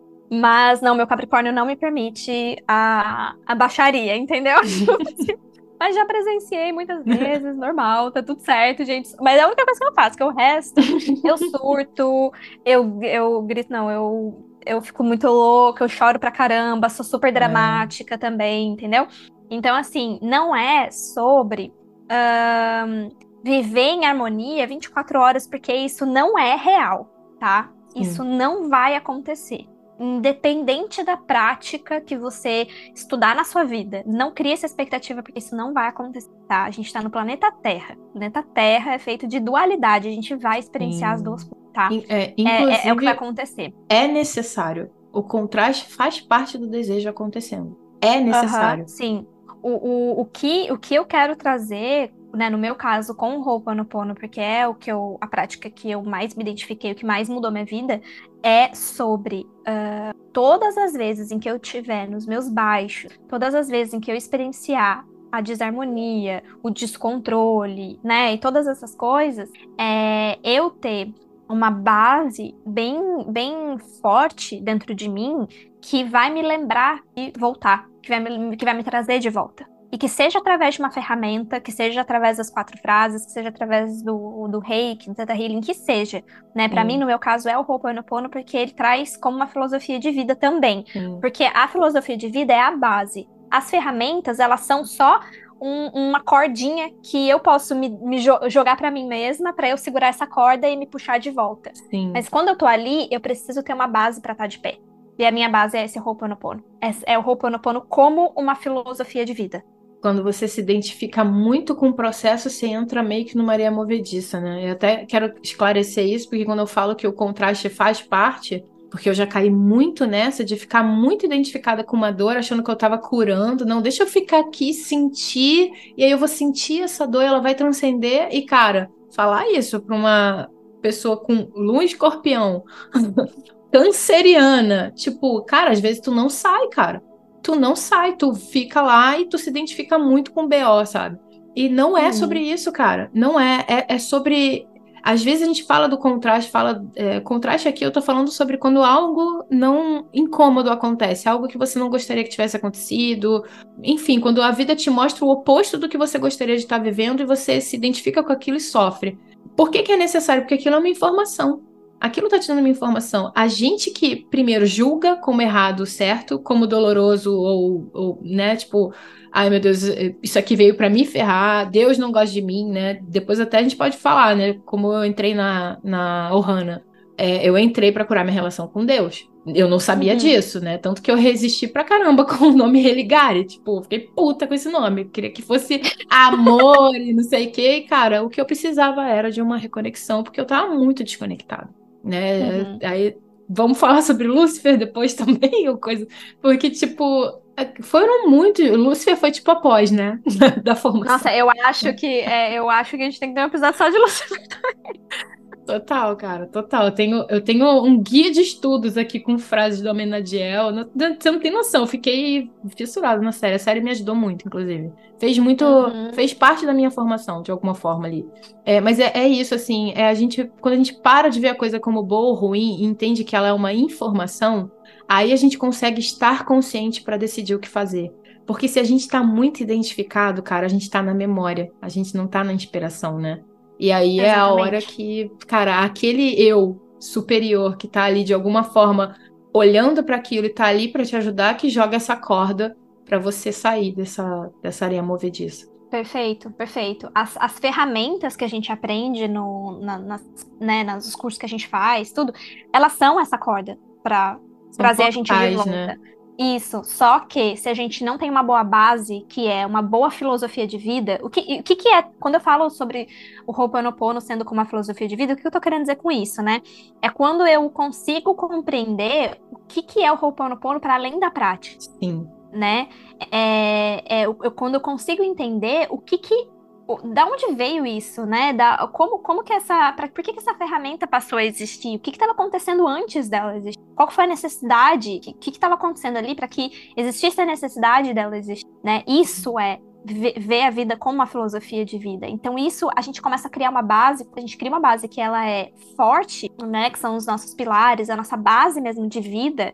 Mas não, meu Capricórnio não me permite a, a baixaria, entendeu? Mas já presenciei muitas vezes, normal, tá tudo certo, gente. Mas é a única coisa que eu faço, que o resto, eu surto, eu, eu grito, não, eu, eu fico muito louca, eu choro pra caramba, sou super É, dramática também, entendeu? Então, assim, não é sobre ahn, viver em harmonia vinte e quatro horas, porque isso não é real, tá? Isso sim. não vai acontecer. Independente da prática que você estudar na sua vida, não crie essa expectativa, porque isso não vai acontecer, tá? A gente tá no planeta Terra. O planeta Terra é feito de dualidade, a gente vai experienciar as duas Sim. coisas, tá? In- é, É, é, é o que vai inclusive, acontecer. é necessário. O contraste faz parte do desejo acontecendo. É Aham, necessário. sim. O, o, o que, o que eu quero trazer, né, no meu caso, com o Ho'oponopono, porque é o que eu, a prática que eu mais me identifiquei, o que mais mudou minha vida, é sobre ah, todas as vezes em que eu tiver nos meus baixos, todas as vezes em que eu experienciar a desarmonia, o descontrole, né, e todas essas coisas, é, eu ter uma base bem, bem forte dentro de mim que vai me lembrar de voltar, que vai me, que vai me trazer de volta. E que seja através de uma ferramenta, que seja através das quatro frases, que seja através do, do reiki, do Theta Healing, que seja. Né? Para mim, Sim, no meu caso, é o Ho'oponopono, porque ele traz como uma filosofia de vida também. sim. Porque a filosofia de vida é a base. As ferramentas, elas são só um- uma cordinha que eu posso me, me jo- jogar para mim mesma, para eu segurar essa corda e me puxar de volta. Sim. Mas quando eu tô ali, eu preciso ter uma base para estar de pé. E a minha base é esse Ho'oponopono. É, é o Ho'oponopono como uma filosofia de vida. Quando você se identifica muito com o processo, você entra meio que numa areia movediça, né? Eu até quero esclarecer isso, porque quando eu falo que o contraste faz parte, porque eu já caí muito nessa de ficar muito identificada com uma dor, achando que eu tava curando. Não, deixa eu ficar aqui, sentir, e aí eu vou sentir essa dor, ela vai transcender. E, cara, falar isso pra uma pessoa com lua em escorpião, canceriana, tipo, cara, às vezes tu não sai, cara. Tu não sai, tu fica lá e tu se identifica muito com o B O, sabe? E não é sobre Uhum. isso, cara. Não é. É, é sobre. Às vezes a gente fala do contraste, fala. É, contraste aqui, eu tô falando sobre quando algo não incômodo acontece, algo que você não gostaria que tivesse acontecido. Enfim, quando a vida te mostra o oposto do que você gostaria de estar vivendo e você se identifica com aquilo e sofre. Por que que é necessário? Porque aquilo é uma informação. Aquilo tá te dando uma informação. A gente que primeiro julga como errado, certo? Como doloroso, ou, ou né, tipo, ai meu Deus, isso aqui veio pra me ferrar, Deus não gosta de mim, né? Depois até a gente pode falar, né? Como eu entrei na, na Ohana. É, eu entrei pra curar minha relação com Deus. Eu não sabia Uhum. disso, né? Tanto que eu resisti pra caramba com o nome Religare. Tipo, eu fiquei puta com esse nome. Eu queria que fosse amor e não sei o quê. E, cara, o que eu precisava era de uma reconexão, porque eu tava muito desconectada, né? Uhum. Aí vamos falar sobre Lúcifer depois também, ou coisa, porque tipo, foram muito, Lúcifer foi tipo após, né, da formação. Nossa, eu acho que é, eu acho que a gente tem que ter um episódio só de Lucifer. Total, cara, total. Eu tenho, eu tenho um guia de estudos aqui com frases do Amenadiel. Não- não- Você não tem noção, eu fiquei fissurada na série. A série me ajudou muito, inclusive. Fez muito, Uhum. fez parte da minha formação, de alguma forma ali. É, mas é, é isso, assim, é a gente, quando a gente para de ver a coisa como boa ou ruim e entende que ela é uma informação, aí a gente consegue estar consciente para decidir o que fazer. Porque se a gente está muito identificado, cara, a gente está na memória, a gente não está na inspiração, né? E aí é a hora Exatamente. que, cara, aquele eu superior que tá ali de alguma forma olhando para aquilo e tá ali para te ajudar, que joga essa corda para você sair dessa, dessa areia movediça. Perfeito, perfeito. As, as ferramentas que a gente aprende no, na, nas, né, nos cursos que a gente faz, tudo, elas são essa corda para São trazer a gente de portais, né? volta. Isso, só que se a gente não tem uma boa base, que é uma boa filosofia de vida, o que, o que, que é, quando eu falo sobre o Ho'oponopono sendo como uma filosofia de vida, o que eu tô querendo dizer com isso, né? É quando eu consigo compreender o que, que é o Ho'oponopono para além da prática, Sim, né? É, é, eu, eu- quando eu consigo entender o que que, o- da onde veio isso, né? Da, como, como que essa, pra, por que que essa ferramenta passou a existir? O que que estava acontecendo antes dela existir? Qual que foi a necessidade? O que que estava acontecendo ali para que existisse a necessidade dela existir, né? Isso é ve- ver a vida como uma filosofia de vida. Então isso a gente começa a criar uma base, a gente cria uma base que ela é forte, né? Que são os nossos pilares, a nossa base mesmo de vida.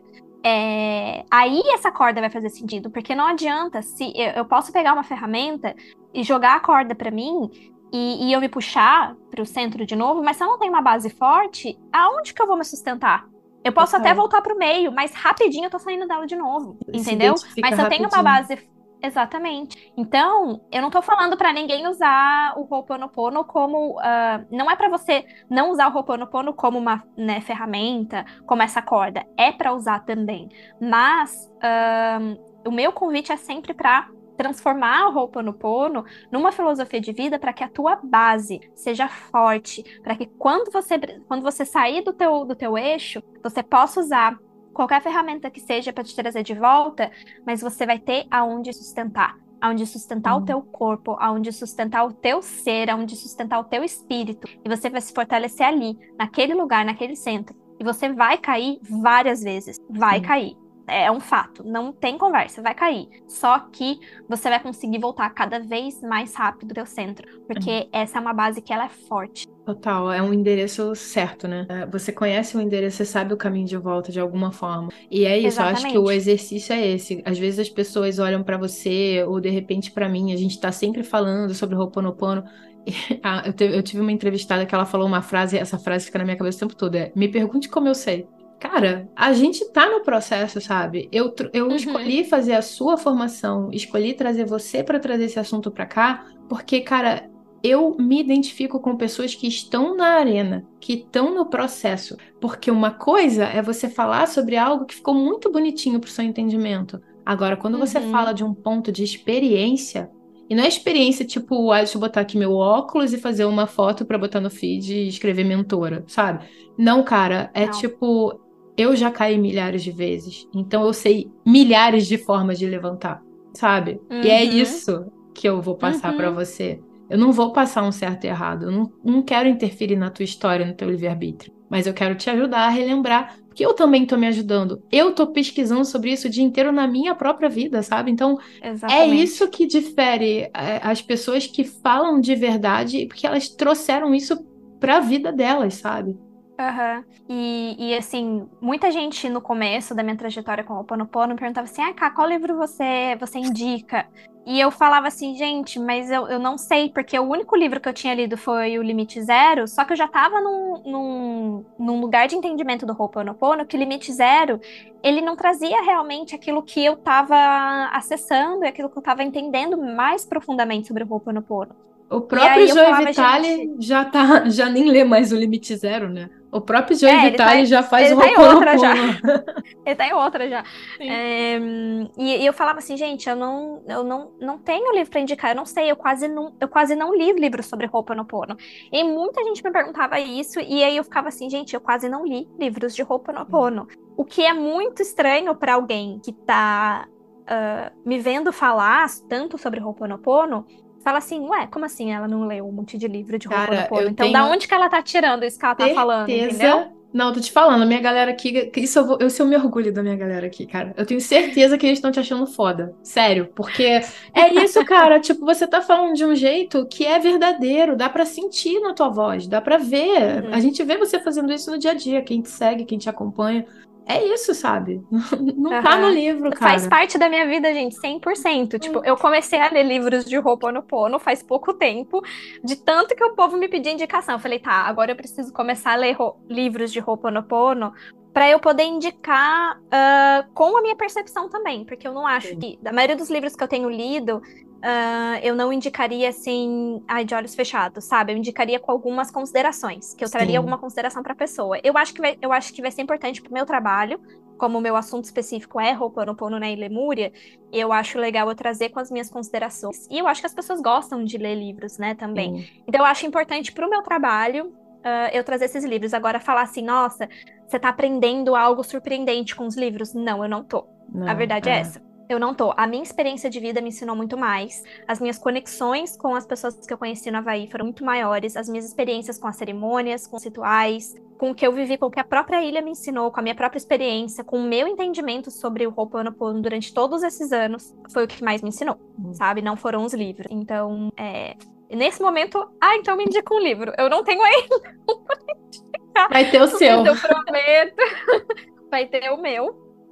É, aí essa corda vai fazer sentido, porque não adianta se eu, eu posso pegar uma ferramenta e jogar a corda para mim e, e eu me puxar para o centro de novo, mas se eu não tenho uma base forte, aonde que eu vou me sustentar? Eu posso até Total. voltar para o meio, mas rapidinho eu tô saindo dela de novo, Se entendeu? identifica Mas se eu tenho uma rapidinho. base. Exatamente. Então, eu não tô falando para ninguém usar o Ho'oponopono como. Uh, não é para você não usar o Ho'oponopono como uma, né, ferramenta, como essa corda. É para usar também. Mas uh, o meu convite é sempre para transformar o Ho'oponopono numa filosofia de vida para que a tua base seja forte, para que quando você, quando você sair do teu, do teu eixo, você possa usar qualquer ferramenta que seja para te trazer de volta, mas você vai ter aonde sustentar, aonde sustentar o Hum. teu corpo, aonde sustentar o teu ser, aonde sustentar o teu espírito, e você vai se fortalecer ali, naquele lugar, naquele centro, e você vai cair várias vezes, vai Sim. cair. É um fato, não tem conversa, vai cair. Só que você vai conseguir voltar cada vez mais rápido do teu centro, porque essa é uma base que ela é forte. Total, é um endereço certo, né? É, você conhece o endereço, você sabe o caminho de volta de alguma forma. E é isso, eu acho que o Exatamente. exercício é esse. Às vezes as pessoas olham pra você, ou de repente pra mim, a gente tá sempre falando sobre o Ho'oponopono. Ah, eu, te- eu tive uma entrevistada que ela falou uma frase, essa frase fica na minha cabeça o tempo todo, é: me pergunte como eu sei. Cara, a gente tá no processo, sabe? Eu, tr- eu Uhum, escolhi fazer a sua formação, escolhi trazer você pra trazer esse assunto pra cá, porque, cara, eu me identifico com pessoas que estão na arena, que estão no processo. Porque uma coisa é você falar sobre algo que ficou muito bonitinho para o seu entendimento. Agora, quando você fala uhum. de um ponto de experiência, e não é experiência tipo, ah, deixa eu botar aqui meu óculos e fazer uma foto para botar no feed e escrever mentora, sabe? Não, cara, é Não. tipo, eu já caí milhares de vezes, então eu sei milhares de formas de levantar, sabe? E é Uhum, isso que eu vou passar para uhum. você. Eu não vou passar um certo e errado. Eu não, não quero interferir na tua história, no teu livre-arbítrio. Mas eu quero te ajudar a relembrar, porque eu também tô me ajudando. Eu tô pesquisando sobre isso o dia inteiro na minha própria vida, sabe? Então, é isso Exatamente. que difere é, as pessoas que falam de verdade, porque elas trouxeram isso pra vida delas, sabe? Aham. E, e assim, muita gente no começo da minha trajetória com o Ho Oponopono perguntava assim: ah, Cá, qual livro você, você indica? E eu falava assim, gente, mas eu, eu não sei, porque o único livro que eu tinha lido foi O Limite Zero, só que eu já estava num, num, num lugar de entendimento do Ho Oponopono que o Limite Zero, ele não trazia realmente aquilo que eu estava acessando e aquilo que eu estava entendendo mais profundamente sobre o Ho Oponopono. O E próprio aí eu Joe falava, gente. Vitale já tá, já nem lê mais o Limite Zero, né? O próprio Joe É, ele tá, Vitale já faz o ele tá em outra já. Ho'oponopono. Ele tá em outra já. Sim. É, e, e eu falava assim, gente, eu não, eu não, não tenho livro pra indicar, eu não sei, eu quase não, eu quase não li livros sobre Ho'oponopono. E muita gente me perguntava isso, e aí eu ficava assim, gente, eu quase não li livros de Ho'oponopono. O que é muito estranho pra alguém que tá ah, me vendo falar tanto sobre Ho'oponopono, fala assim, ué, como assim ela não leu um monte de livro de Cara, Ho'oponopono? eu Então, da tenho onde que ela tá tirando isso que ela tá falando, entendeu? certeza. Não, tô te falando, a minha galera aqui, que isso eu, vou, eu sei o meu orgulho da minha galera aqui, cara. Eu tenho certeza que eles estão te achando foda. Sério, porque é isso, cara. Tipo, você tá falando de um jeito que é verdadeiro, dá pra sentir na tua voz, dá pra ver. A Uhum. gente vê você fazendo isso no dia a dia, quem te segue, quem te acompanha. É isso, sabe? Não tá no Aham. livro, Faz cara. parte da minha vida, gente, cem por cento. Tipo, eu comecei a ler livros de Ho'oponopono faz pouco tempo, de tanto que o povo me pedia indicação. Eu falei, tá, agora eu preciso começar a ler ro- livros de Ho'oponopono para eu poder indicar ah, com a minha percepção também, porque eu não acho Sim, que, da maioria dos livros que eu tenho lido, ah, eu não indicaria assim, ai, de olhos fechados, sabe? Eu indicaria com algumas considerações, que eu traria sim, alguma consideração para a pessoa. Eu acho que vai, eu acho que vai ser importante para o meu trabalho, como o meu assunto específico é Ho'oponopono, né, e Lemúria, eu acho legal eu trazer com as minhas considerações. E eu acho que as pessoas gostam de ler livros, né, também. sim. Então eu acho importante para o meu trabalho ah, eu trazer esses livros. Agora, falar assim, nossa, você tá aprendendo algo surpreendente com os livros? Não, eu não tô. A Não, verdade é é. essa. Eu não tô. A minha experiência de vida me ensinou muito mais. As minhas conexões com as pessoas que eu conheci no Havaí foram muito maiores. As minhas experiências com as cerimônias, com os rituais, com o que eu vivi, com o que a própria ilha me ensinou, com a minha própria experiência, com o meu entendimento sobre o Ho'oponopono durante todos esses anos, foi o que mais me ensinou, sabe? Não foram os livros. Então, é, nesse momento, ah, então me indica um livro. Eu não tenho ainda, Vai ter o mas seu. eu prometo, vai ter o meu.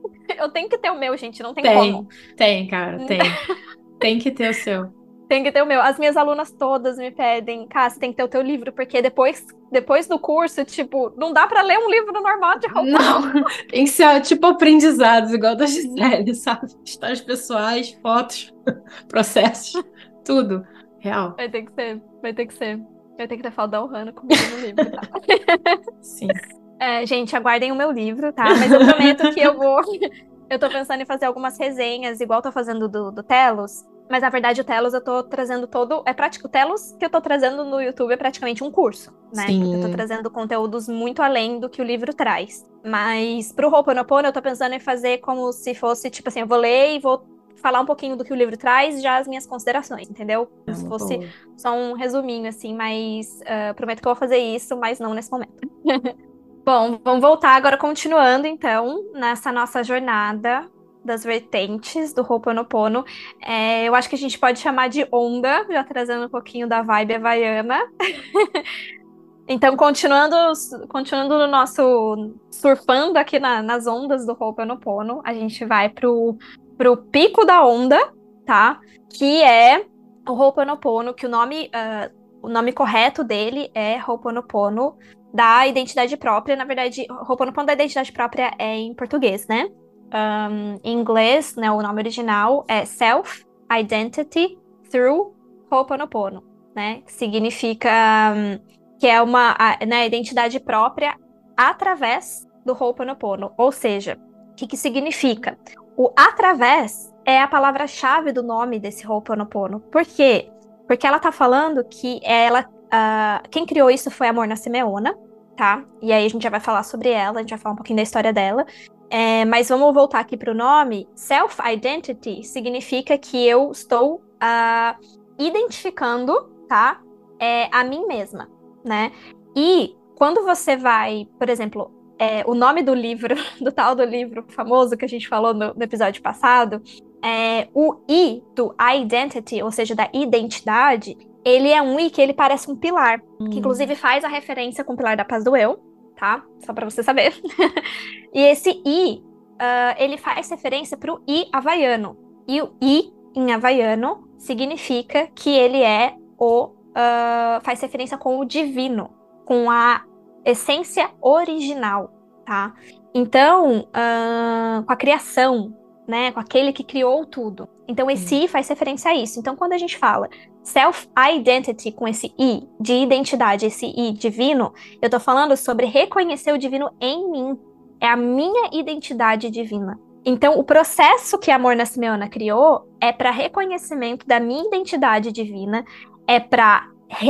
Eu tenho que ter o meu, gente, não tem como. Tem, tem, cara, tem. Tem que ter o seu. Tem que ter o meu. As minhas alunas todas me pedem, Cá, você tem que ter o teu livro, porque depois, depois do curso, tipo, não dá pra ler um livro normal de Não, Ho'oponopono. tem que ser tipo aprendizados, igual da Gisele, sabe? Histórias pessoais, fotos, processos, tudo. Real. Vai ter que ser, vai ter que ser. Vai ter que ter Faldão Hanna comigo no livro, tá? Sim. É, gente, aguardem o meu livro, tá? Mas eu prometo que eu vou. Eu tô pensando em fazer algumas resenhas, igual tô fazendo do, do Telos. Mas na verdade, o Telos eu tô trazendo todo. É prático. O Telos que eu tô trazendo no YouTube é praticamente um curso, né? Porque eu tô Sim. trazendo conteúdos muito além do que o livro traz. Mas pro Ho'oponopono, eu tô pensando em fazer como se fosse, tipo assim, eu vou ler e vou falar um pouquinho do que o livro traz, já as minhas considerações, entendeu? É Como se uma fosse boa. só um resuminho, assim, mas uh, prometo que eu vou fazer isso, mas não nesse momento. Bom, vamos voltar agora continuando, então, nessa nossa jornada das vertentes do Ho'oponopono. É, eu acho que a gente pode chamar de onda, já trazendo um pouquinho da vibe havaiana. Então, continuando, continuando no nosso surfando aqui na- nas ondas do Ho'oponopono, a gente vai pro, pro pico da onda, tá? Que é o Ho'oponopono, que o nome, ah, o nome correto dele é Ho'oponopono da identidade própria. Na verdade, Ho'oponopono da identidade própria é em português, né? Um, em inglês, né, o nome original é Self Identity Through Ho'oponopono, né? Que significa que é uma, a, né, identidade própria através do Ho'oponopono. Ou seja, o que, que significa? O através é a palavra-chave do nome desse Ho'oponopono. Por quê? Porque ela tá falando que ela, uh, quem criou isso foi a Morna Simeona, tá? E aí a gente já vai falar sobre ela, a gente vai falar um pouquinho da história dela. É, mas vamos voltar aqui para o nome. Self-identity significa que eu estou uh, identificando, tá? É, a mim mesma, né? E quando você vai, por exemplo, é, o nome do livro, do tal do livro famoso que a gente falou no, no episódio passado, é, o I do identity, ou seja, da identidade, ele é um I que ele parece um pilar, que inclusive faz a referência com o pilar da paz do eu, tá? Só para você saber. E esse I, uh, ele faz referência para o I havaiano. E o I em havaiano significa que ele é o Uh, faz referência com o divino, com a essência original, tá? Então, uh, com a criação, né? Com aquele que criou tudo. Então, esse I faz referência a isso. Então, quando a gente fala self-identity com esse I de identidade, esse I divino, eu tô falando sobre reconhecer o divino em mim. É a minha identidade divina. Então, o processo que a Morna Simeona criou é para reconhecimento da minha identidade divina, é para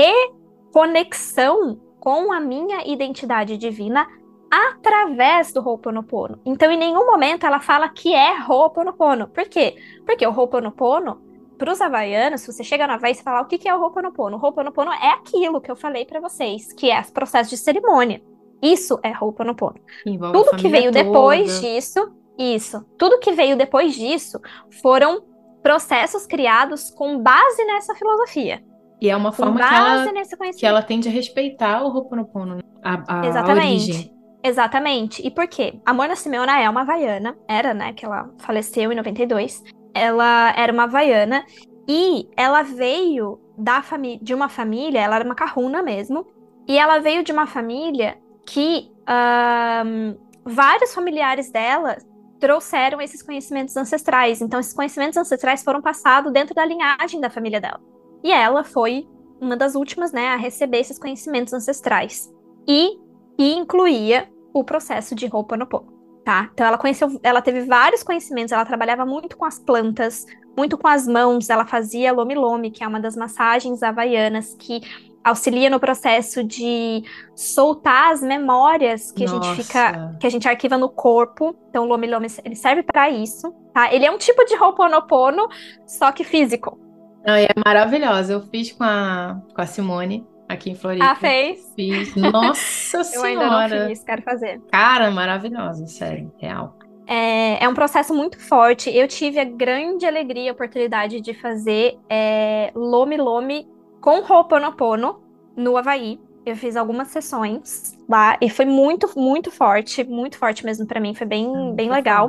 reconexão com a minha identidade divina através do Ho'oponopono. Então, em nenhum momento ela fala que é Ho'oponopono. Por quê? Porque o Ho'oponopono, para os havaianos, se você chega na Havaí e falar o que é o Ho'oponopono, o Ho'oponopono é aquilo que eu falei para vocês, que é o processo de cerimônia. Isso é Ho'oponopono. Envolve a Tudo que família veio depois toda. disso, isso, tudo que veio depois disso foram processos criados com base nessa filosofia. E é uma Com forma que base ela, nesse que ela conhecimento. tende a respeitar o Ho'oponopono, né? a, a, a Exatamente. origem. Exatamente. E por quê? A Morna Simeona é uma havaiana, era, né, que ela faleceu em noventa e dois. Ela era uma havaiana e ela veio da família, de uma família, ela era uma kahuna mesmo, e ela veio de uma família que um, vários familiares dela trouxeram esses conhecimentos ancestrais. Então, esses conhecimentos ancestrais foram passados dentro da linhagem da família dela. E ela foi uma das últimas, né, a receber esses conhecimentos ancestrais. E que incluía o processo de Ho'oponopono, tá? Então ela conheceu, ela teve vários conhecimentos, ela trabalhava muito com as plantas, muito com as mãos, ela fazia Lomi Lomi, que é uma das massagens havaianas que auxilia no processo de soltar as memórias que a gente fica, Nossa. que a gente arquiva no corpo. Então o Lomi Lomi, ele serve para isso, tá? Ele é um tipo de Ho'oponopono, só que físico. Não, e é maravilhosa. Eu fiz com a, com a Simone aqui em Ah, Floripa. fez? Fiz. Nossa Eu ainda não Senhora. fiz, quero fazer. Cara, maravilhosa, sério, real. É, é um processo muito forte. Eu tive a grande alegria e oportunidade de fazer é, Lomi Lomi com Ho'oponopono no Havaí. Eu fiz algumas sessões lá e foi muito, muito forte, muito forte mesmo pra mim. Foi bem, É bem muito legal. forte.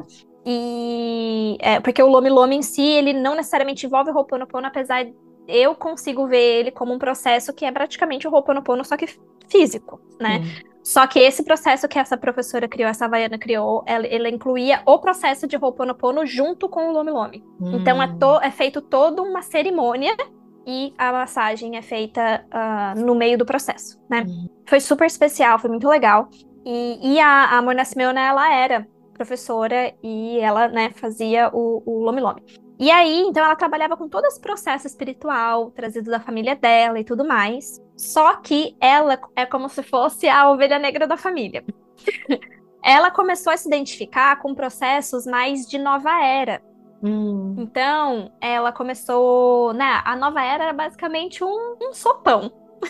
E é, porque o Lomi Lomi em si, ele não necessariamente envolve o Ho'oponopono, apesar de eu consigo ver ele como um processo que é praticamente o Ho'oponopono, só que físico, né? Sim. Só que esse processo que essa professora criou, essa havaiana criou, ela, ela incluía o processo de Ho'oponopono junto com o Lomi Lomi. Então é, Hum. to, é feito toda uma cerimônia e a massagem é feita uh, no meio do processo, né? Hum. Foi super especial, foi muito legal. E, e a, a Mona Simeona, ela era professora e ela, né, fazia o, o Lomi Lomi. E aí, então, ela trabalhava com todo esse processo espiritual trazido da família dela e tudo mais. Só que ela é como se fosse a ovelha negra da família. Ela começou a se identificar com processos mais de nova era. Hum. Então, ela começou, né? A nova era era basicamente um, um sopão.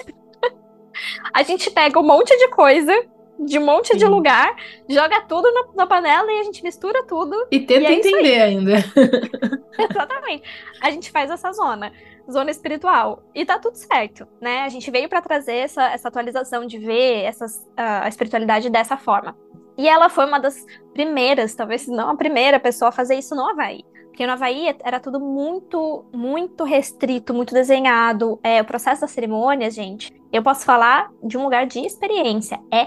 A gente pega um monte de coisa, de um monte de Sim. lugar, joga tudo na, na panela e a gente mistura tudo. E E tenta é isso aí. entender ainda. Exatamente. A gente faz essa zona, zona espiritual. E tá tudo certo, né? A gente veio pra trazer essa, essa atualização de ver essas, a, a espiritualidade dessa forma. E ela foi uma das primeiras, talvez não a primeira pessoa a fazer isso no Havaí. Porque no Havaí era tudo muito, muito restrito, muito desenhado. É, o processo da cerimônia, gente, eu posso falar de um lugar de experiência. É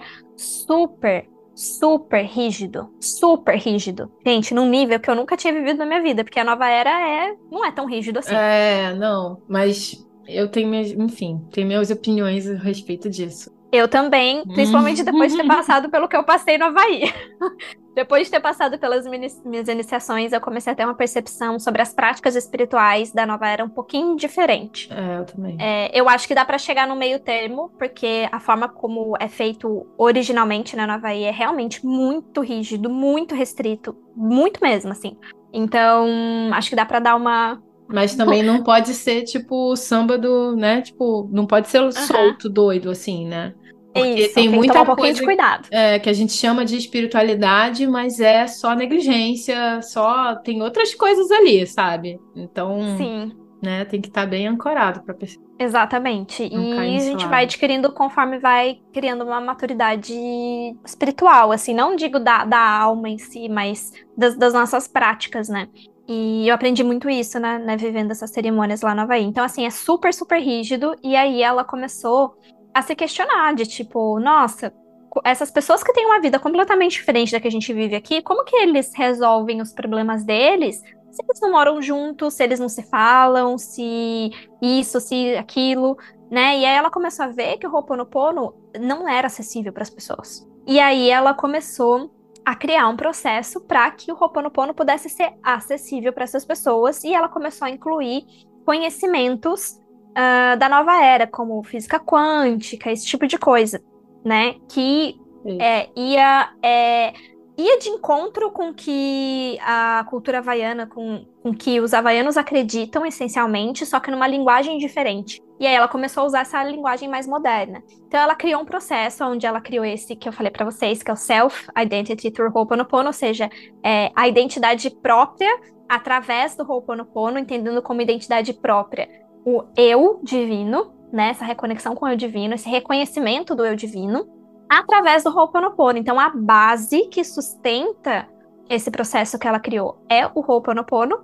super, super rígido. Super rígido. Gente, num nível que eu nunca tinha vivido na minha vida. Porque a nova era é, não é tão rígido assim. É, não, mas eu tenho minhas, enfim, tenho minhas opiniões a respeito disso. Eu também, principalmente depois de ter Hum. passado pelo que eu passei no Havaí. Depois de ter passado pelas minhas iniciações, eu comecei a ter uma percepção sobre as práticas espirituais da nova era um pouquinho diferente. É, eu também. É, eu acho que dá para chegar no meio termo, porque a forma como é feito originalmente na Havaí é realmente muito rígido, muito restrito, muito mesmo, assim. Então, acho que dá para dar uma. Mas também não pode ser tipo o samba do, né? Tipo, não pode ser Aham. solto, doido, assim, né? Porque Isso, tem tem que tomar um muita pouquinho coisa de cuidado. é, que a gente chama de espiritualidade, mas é só negligência, só tem outras coisas ali, sabe? Então, Sim. né, tem que estar bem ancorado para Exatamente. não cair E em a gente vai cilada. adquirindo conforme vai criando uma maturidade espiritual, assim, não digo da, da alma em si, mas das, das nossas práticas, né? E eu aprendi muito isso, né, né, vivendo essas cerimônias lá no Havaí. Então, assim, é super, super rígido. E aí ela começou a se questionar de tipo, nossa, co- essas pessoas que têm uma vida completamente diferente da que a gente vive aqui, como que eles resolvem os problemas deles se eles não moram juntos, se eles não se falam, se isso, se aquilo, né? E aí ela começou a ver que o Ho'oponopono não era acessível para as pessoas. E aí ela começou a criar um processo para que o Ho'oponopono pudesse ser acessível para essas pessoas e ela começou a incluir conhecimentos uh, da nova era, como física quântica, esse tipo de coisa, né? Que Eita. é, ia é, ia de encontro com que a cultura havaiana, com, com que os havaianos acreditam essencialmente, só que numa linguagem diferente. E aí ela começou a usar essa linguagem mais moderna. Então ela criou um processo onde ela criou esse que eu falei para vocês, que é o Self-Identity Through Ho'oponopono, ou seja, é, a identidade própria através do Ho'oponopono, entendendo como identidade própria o eu divino, né, essa reconexão com o eu divino, esse reconhecimento do eu divino, através do Ho'oponopono. Então, a base que sustenta esse processo que ela criou é o Ho'oponopono,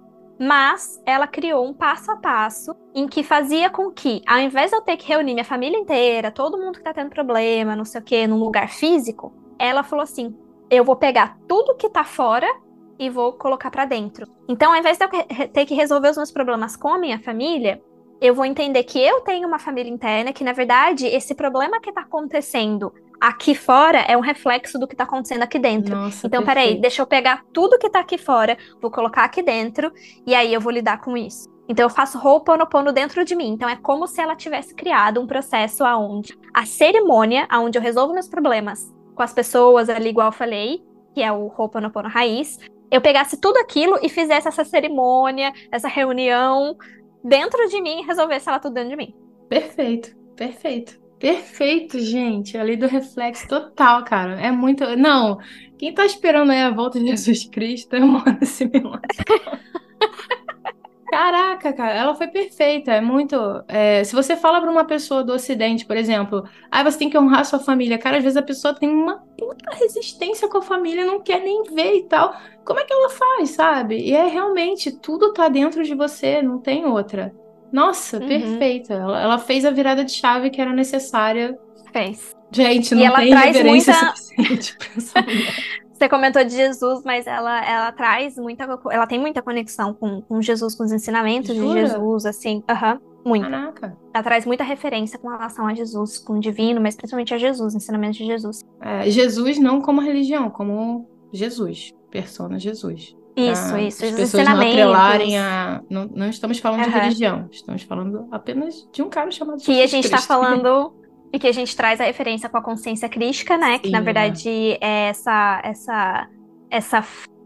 mas ela criou um passo a passo em que fazia com que, ao invés de eu ter que reunir minha família inteira, todo mundo que tá tendo problema, não sei o quê, num lugar físico, ela falou assim: eu vou pegar tudo que tá fora e vou colocar pra dentro. Então, ao invés de eu re- ter que resolver os meus problemas com a minha família, eu vou entender que eu tenho uma família interna, que na verdade esse problema que tá acontecendo aqui fora é um reflexo do que tá acontecendo aqui dentro. Nossa, Então, peraí, perfeito. deixa eu pegar tudo que tá aqui fora, vou colocar aqui dentro, e aí eu vou lidar com isso. Então, eu faço Ho'oponopono dentro de mim. Então, é como se ela tivesse criado um processo aonde a cerimônia, aonde eu resolvo meus problemas com as pessoas ali, igual eu falei, que é o Ho'oponopono raiz, eu pegasse tudo aquilo e fizesse essa cerimônia, essa reunião dentro de mim e resolvesse ela tudo dentro de mim. Perfeito, perfeito. Perfeito, gente. A lei do reflexo total, cara. É muito. Não, quem tá esperando aí a volta de Jesus Cristo é uma desse milagre. Caraca, cara, ela foi perfeita. É muito. É, se você fala pra uma pessoa do Ocidente, por exemplo, ah, você tem que honrar sua família. Cara, às vezes a pessoa tem uma puta resistência com a família, não quer nem ver e tal. Como é que ela faz, sabe? E é realmente, tudo tá dentro de você, não tem outra. Nossa, Uhum, perfeita. Ela, ela fez a virada de chave que era necessária. fez. Gente, E não ela tem traz reverência muita. suficiente pra essa mulher. Você comentou de Jesus, mas ela, ela traz muita. Ela tem muita conexão com, com Jesus, com os ensinamentos de Jura? Jesus, assim. Aham, muito. Caraca. Ela traz muita referência com relação a Jesus, com o divino, mas principalmente a Jesus, ensinamentos de Jesus. É, Jesus não como religião, como Jesus, persona Jesus. Isso, Para isso, as os pessoas não atrelarem ensinamentos. a. Não, não estamos falando de Aham. religião, estamos falando apenas de um cara chamado Que a Jesus gente está Cristo. falando e que a gente traz a referência com a consciência crística, né? Que na Sim, é. verdade é essa essa essa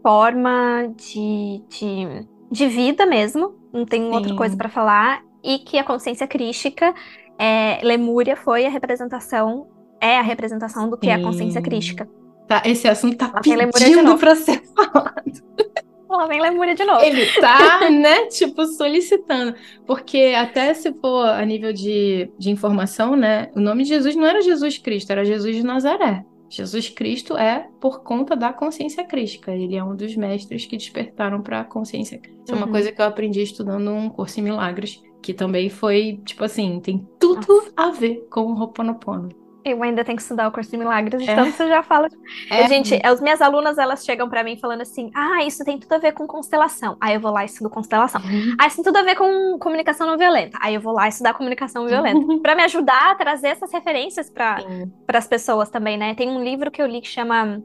forma de, de, de vida mesmo, não tem outra coisa Sim, para falar, e que a consciência crística, é, Lemúria foi a representação, é a representação do que é a consciência sim. crística. Tá, esse assunto tá Lá vem Lemúria de pedindo novo. para ser falado. Lá vem Lemúria de novo. Ele tá, né, tipo, solicitando. Porque até se for a nível de, de informação, né, o nome de Jesus não era Jesus Cristo, era Jesus de Nazaré. Jesus Cristo é por conta da consciência crística. Ele é um dos mestres que despertaram para a consciência. Isso é uma Uhum. coisa que eu aprendi estudando um curso em milagres, que também foi, tipo assim, tem tudo Nossa. a ver com o Ho'oponopono. Eu ainda tenho que estudar o curso de milagres, de tanto É, você já fala. é. Gente, as minhas alunas, elas chegam pra mim falando assim: ah, isso tem tudo a ver com constelação. Aí eu vou lá e estudo constelação. Ah, isso tem tudo a ver com comunicação não violenta. Aí eu vou lá estudar comunicação não violenta. Pra me ajudar a trazer essas referências para Sim. as pessoas também, né? Tem um livro que eu li que chama.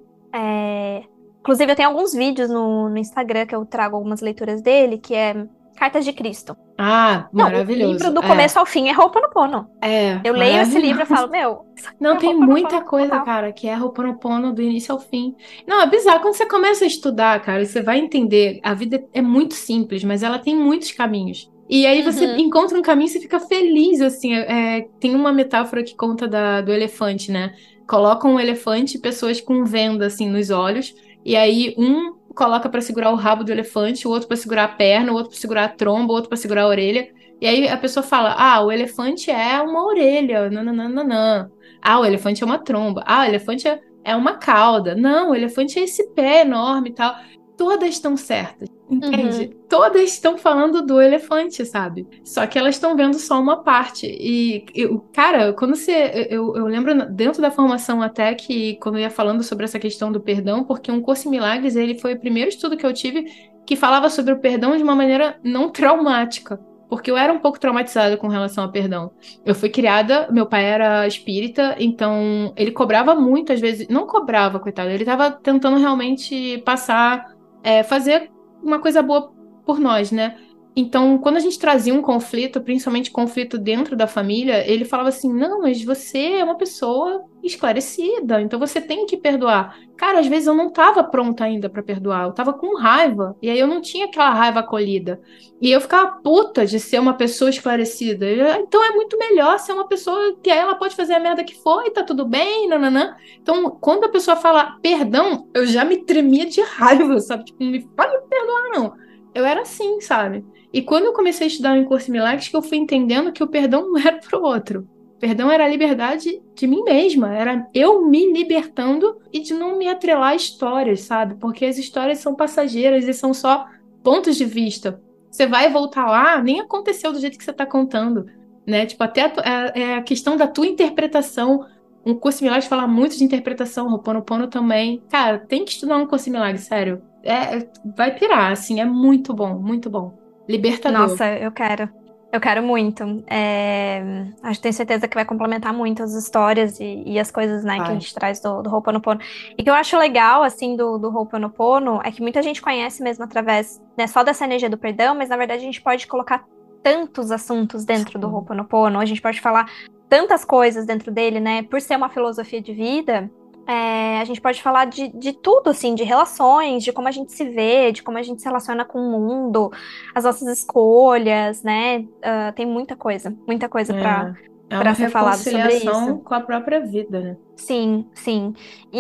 é, Inclusive, eu tenho alguns vídeos no, no Instagram que eu trago algumas leituras dele, que é Cartas de Cristo. Ah, Não, o livro maravilhoso. do É, começo ao fim é Ho'oponopono. é, Eu leio esse livro e falo, maravilhoso. meu, isso aqui Não, é tem Ho'oponopono muita coisa, total. cara, que é Ho'oponopono do início ao fim. Não, é bizarro. Quando você começa a estudar, cara, você vai entender. A vida é muito simples, mas ela tem muitos caminhos. E aí você Uhum, encontra um caminho e você fica feliz, assim. É, é, tem uma metáfora que conta da- do elefante, né? Colocam um elefante e pessoas com venda, assim, nos olhos. E aí um coloca pra segurar o rabo do elefante, o outro pra segurar a perna, o outro pra segurar a tromba, o outro pra segurar a orelha. E aí a pessoa fala: ah, o elefante é uma orelha, nananana. Ah, o elefante é uma tromba. Ah, o elefante é, é uma cauda. Não, o elefante é esse pé enorme e tal. Todas estão certas, entende? uhum. Todas estão falando do elefante, sabe? Só que elas estão vendo só uma parte. E, e, cara, quando você. Eu, eu lembro dentro da formação até que, quando eu ia falando sobre essa questão do perdão, porque um Curso em Milagres, ele foi o primeiro estudo que eu tive que falava sobre o perdão de uma maneira não traumática. Porque eu era um pouco traumatizada com relação a perdão. Eu fui criada, meu pai era espírita, então ele cobrava muito, às vezes. Não cobrava, coitado, ele estava tentando realmente passar, é, fazer uma coisa boa por nós, né? Então, quando a gente trazia um conflito, principalmente conflito dentro da família, ele falava assim: não, mas você é uma pessoa esclarecida, então você tem que perdoar. Cara, às vezes eu não estava pronta ainda para perdoar, eu estava com raiva, e aí eu não tinha aquela raiva acolhida. E eu ficava puta de ser uma pessoa esclarecida. Eu, então é muito melhor ser uma pessoa que aí ela pode fazer a merda que for e tá tudo bem, nananã. Então, quando a pessoa fala perdão, eu já me tremia de raiva, sabe? Tipo, não me fala perdoar, não. Eu era assim, sabe? E quando eu comecei a estudar em Curso em Milagres, que eu fui entendendo que o perdão não era pro outro. O perdão era a liberdade de mim mesma, era eu me libertando e de não me atrelar a histórias, sabe? Porque as histórias são passageiras e são só pontos de vista. Você vai voltar lá, nem aconteceu do jeito que você está contando, né? Tipo, até a, tu- é, é a questão da tua interpretação. Um Curso em Milagres fala muito de interpretação, o Ho'oponopono também. Cara, tem que estudar um Curso em Milagres, sério. É, vai pirar, assim, é muito bom, muito bom. Libertador. Nossa, eu quero. Eu quero muito. É, Acho que tenho certeza que vai complementar muito as histórias e, e as coisas, né, que a Vai. gente traz do, do Ho'oponopono. E que eu acho legal, assim, do, do Ho'oponopono é que muita gente conhece mesmo através, né, só dessa energia do perdão, mas na verdade a gente pode colocar tantos assuntos dentro do Sim. Ho'oponopono, a gente pode falar tantas coisas dentro dele, né, por ser uma filosofia de vida. É, a gente pode falar de, de tudo, assim, de relações, de como a gente se vê, de como a gente se relaciona com o mundo, as nossas escolhas, né? Ah, tem muita coisa, muita coisa para É, é uma para ser falado sobre isso. reconciliação com a própria vida, né? Sim, sim.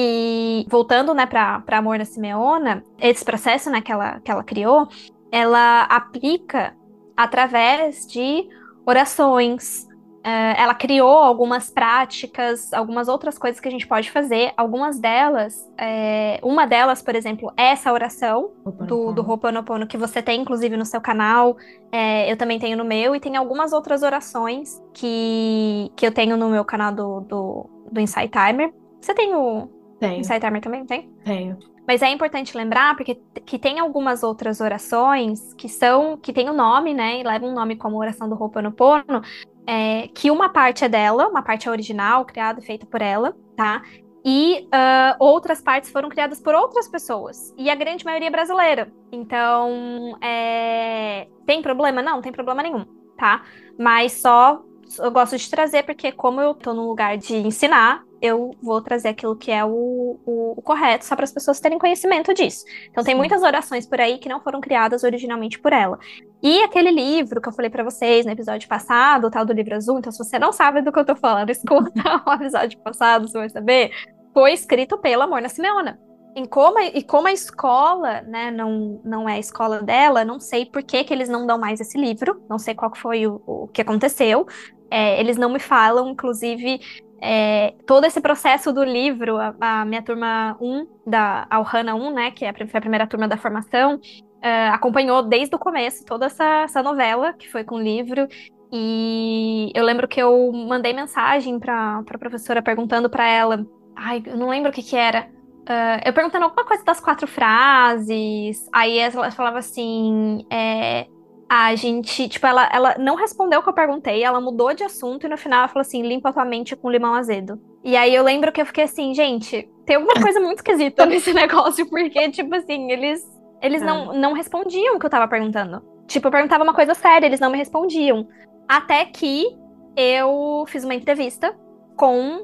E voltando, né, para para Amor na Simeona, esse processo, né, que ela, que ela criou, ela aplica através de orações. Uh, ela criou algumas práticas, algumas outras coisas que a gente pode fazer. Algumas delas, é, uma delas, por exemplo, é essa oração do, do Ho'oponopono que você tem, inclusive, no seu canal. É, eu também tenho no meu. E tem algumas outras orações que, que eu tenho no meu canal do, do, do Insight Timer. Você tem o Tenho. Insight Timer também? Tem? Tenho. Mas é importante lembrar, porque que tem algumas outras orações que são, que tem o um nome, né, e levam um nome como oração do Ho'oponopono, é, que uma parte é dela, uma parte é original, criada e feita por ela, tá? E uh, outras partes foram criadas por outras pessoas, e a grande maioria é brasileira. Então, é... tem problema? Não, não tem problema nenhum, tá? Mas só eu gosto de trazer, porque como eu tô num lugar de ensinar, eu vou trazer aquilo que é o, o, o correto, só para as pessoas terem conhecimento disso. Então, tem muitas orações por aí que não foram criadas originalmente por ela. E aquele livro que eu falei para vocês no episódio passado, o tal do livro azul, então se você não sabe do que eu tô falando, escuta o episódio passado, você vai saber, foi escrito pela Morna Simeona. E como, e como a escola, né, não, não é a escola dela, não sei por que, que eles não dão mais esse livro, não sei qual foi o, o que aconteceu. É, eles não me falam, inclusive, é, todo esse processo do livro, a, a minha turma um, da Alhana um, né, que é a, foi a primeira turma da formação, é, acompanhou desde o começo toda essa, essa novela, que foi com o livro, e eu lembro que eu mandei mensagem para a professora perguntando para ela, ai, eu não lembro o que que era, Uh, eu perguntando alguma coisa das quatro frases, aí ela falava assim, é, a gente, tipo, ela, ela não respondeu o que eu perguntei, ela mudou de assunto e no final ela falou assim, limpa a tua mente com limão azedo. E aí eu lembro que eu fiquei assim, gente, tem alguma coisa muito esquisita nesse negócio, porque, tipo assim, eles, eles é. não, não respondiam o que eu tava perguntando. Tipo, eu perguntava uma coisa séria, eles não me respondiam. Até que eu fiz uma entrevista com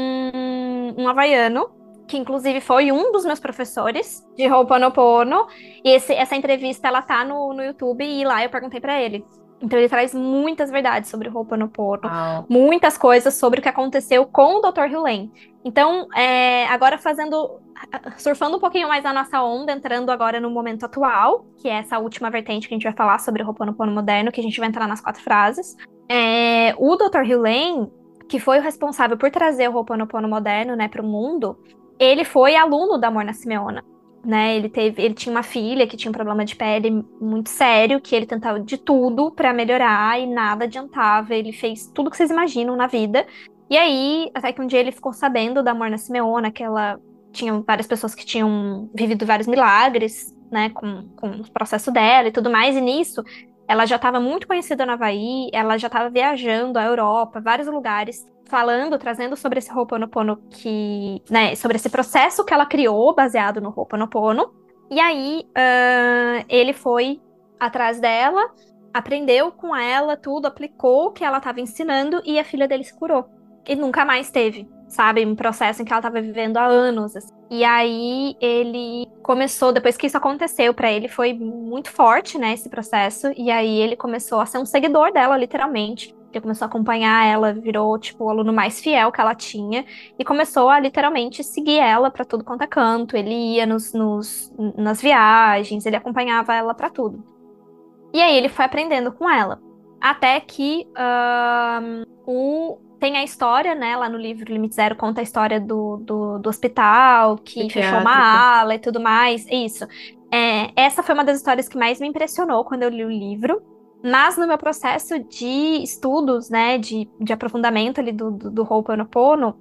um, um havaiano, que inclusive foi um dos meus professores de Ho'oponopono, e esse, essa entrevista, ela tá no, no YouTube, e lá eu perguntei pra ele. Então ele traz muitas verdades sobre o Ho'oponopono, wow. muitas coisas sobre o que aconteceu com o doutor Hewlett. Então, é, agora fazendo, surfando um pouquinho mais a nossa onda, entrando agora no momento atual, que é essa última vertente que a gente vai falar sobre o Ho'oponopono moderno, que a gente vai entrar nas quatro frases. É, o doutor Hewlett, que foi o responsável por trazer o Ho'oponopono moderno, né, para o mundo, ele foi aluno da Morna Simeona, né? Ele teve, ele tinha uma filha que tinha um problema de pele muito sério, que ele tentava de tudo para melhorar e nada adiantava. Ele fez tudo que vocês imaginam na vida. E aí, até que um dia ele ficou sabendo da Morna Simeona, que ela tinha várias pessoas que tinham vivido vários milagres, né, com, com o processo dela e tudo mais. E nisso, ela já estava muito conhecida no Havaí, ela já estava viajando à Europa, vários lugares, falando, trazendo sobre esse Ho'oponopono que, né, sobre esse processo que ela criou, baseado no Ho'oponopono. E aí, uh, ele foi atrás dela, aprendeu com ela tudo, aplicou o que ela estava ensinando e a filha dele se curou. E nunca mais teve, sabe? Um processo em que ela estava vivendo há anos. Assim. E aí, ele começou, depois que isso aconteceu para ele, foi muito forte, né, esse processo. E aí, ele começou a ser um seguidor dela, literalmente. Ele começou a acompanhar ela, virou, tipo, o aluno mais fiel que ela tinha. E começou a, literalmente, seguir ela pra tudo quanto é canto. Ele ia nos, nos, nas viagens, ele acompanhava ela pra tudo. E aí, ele foi aprendendo com ela. Até que um, o, tem a história, né, lá no livro Limite Zero, conta a história do, do, do hospital, que fechou uma ala e tudo mais. Isso. É, essa foi uma das histórias que mais me impressionou quando eu li o livro. Mas no meu processo de estudos, né, de, de aprofundamento ali do, do, do Ho'oponopono,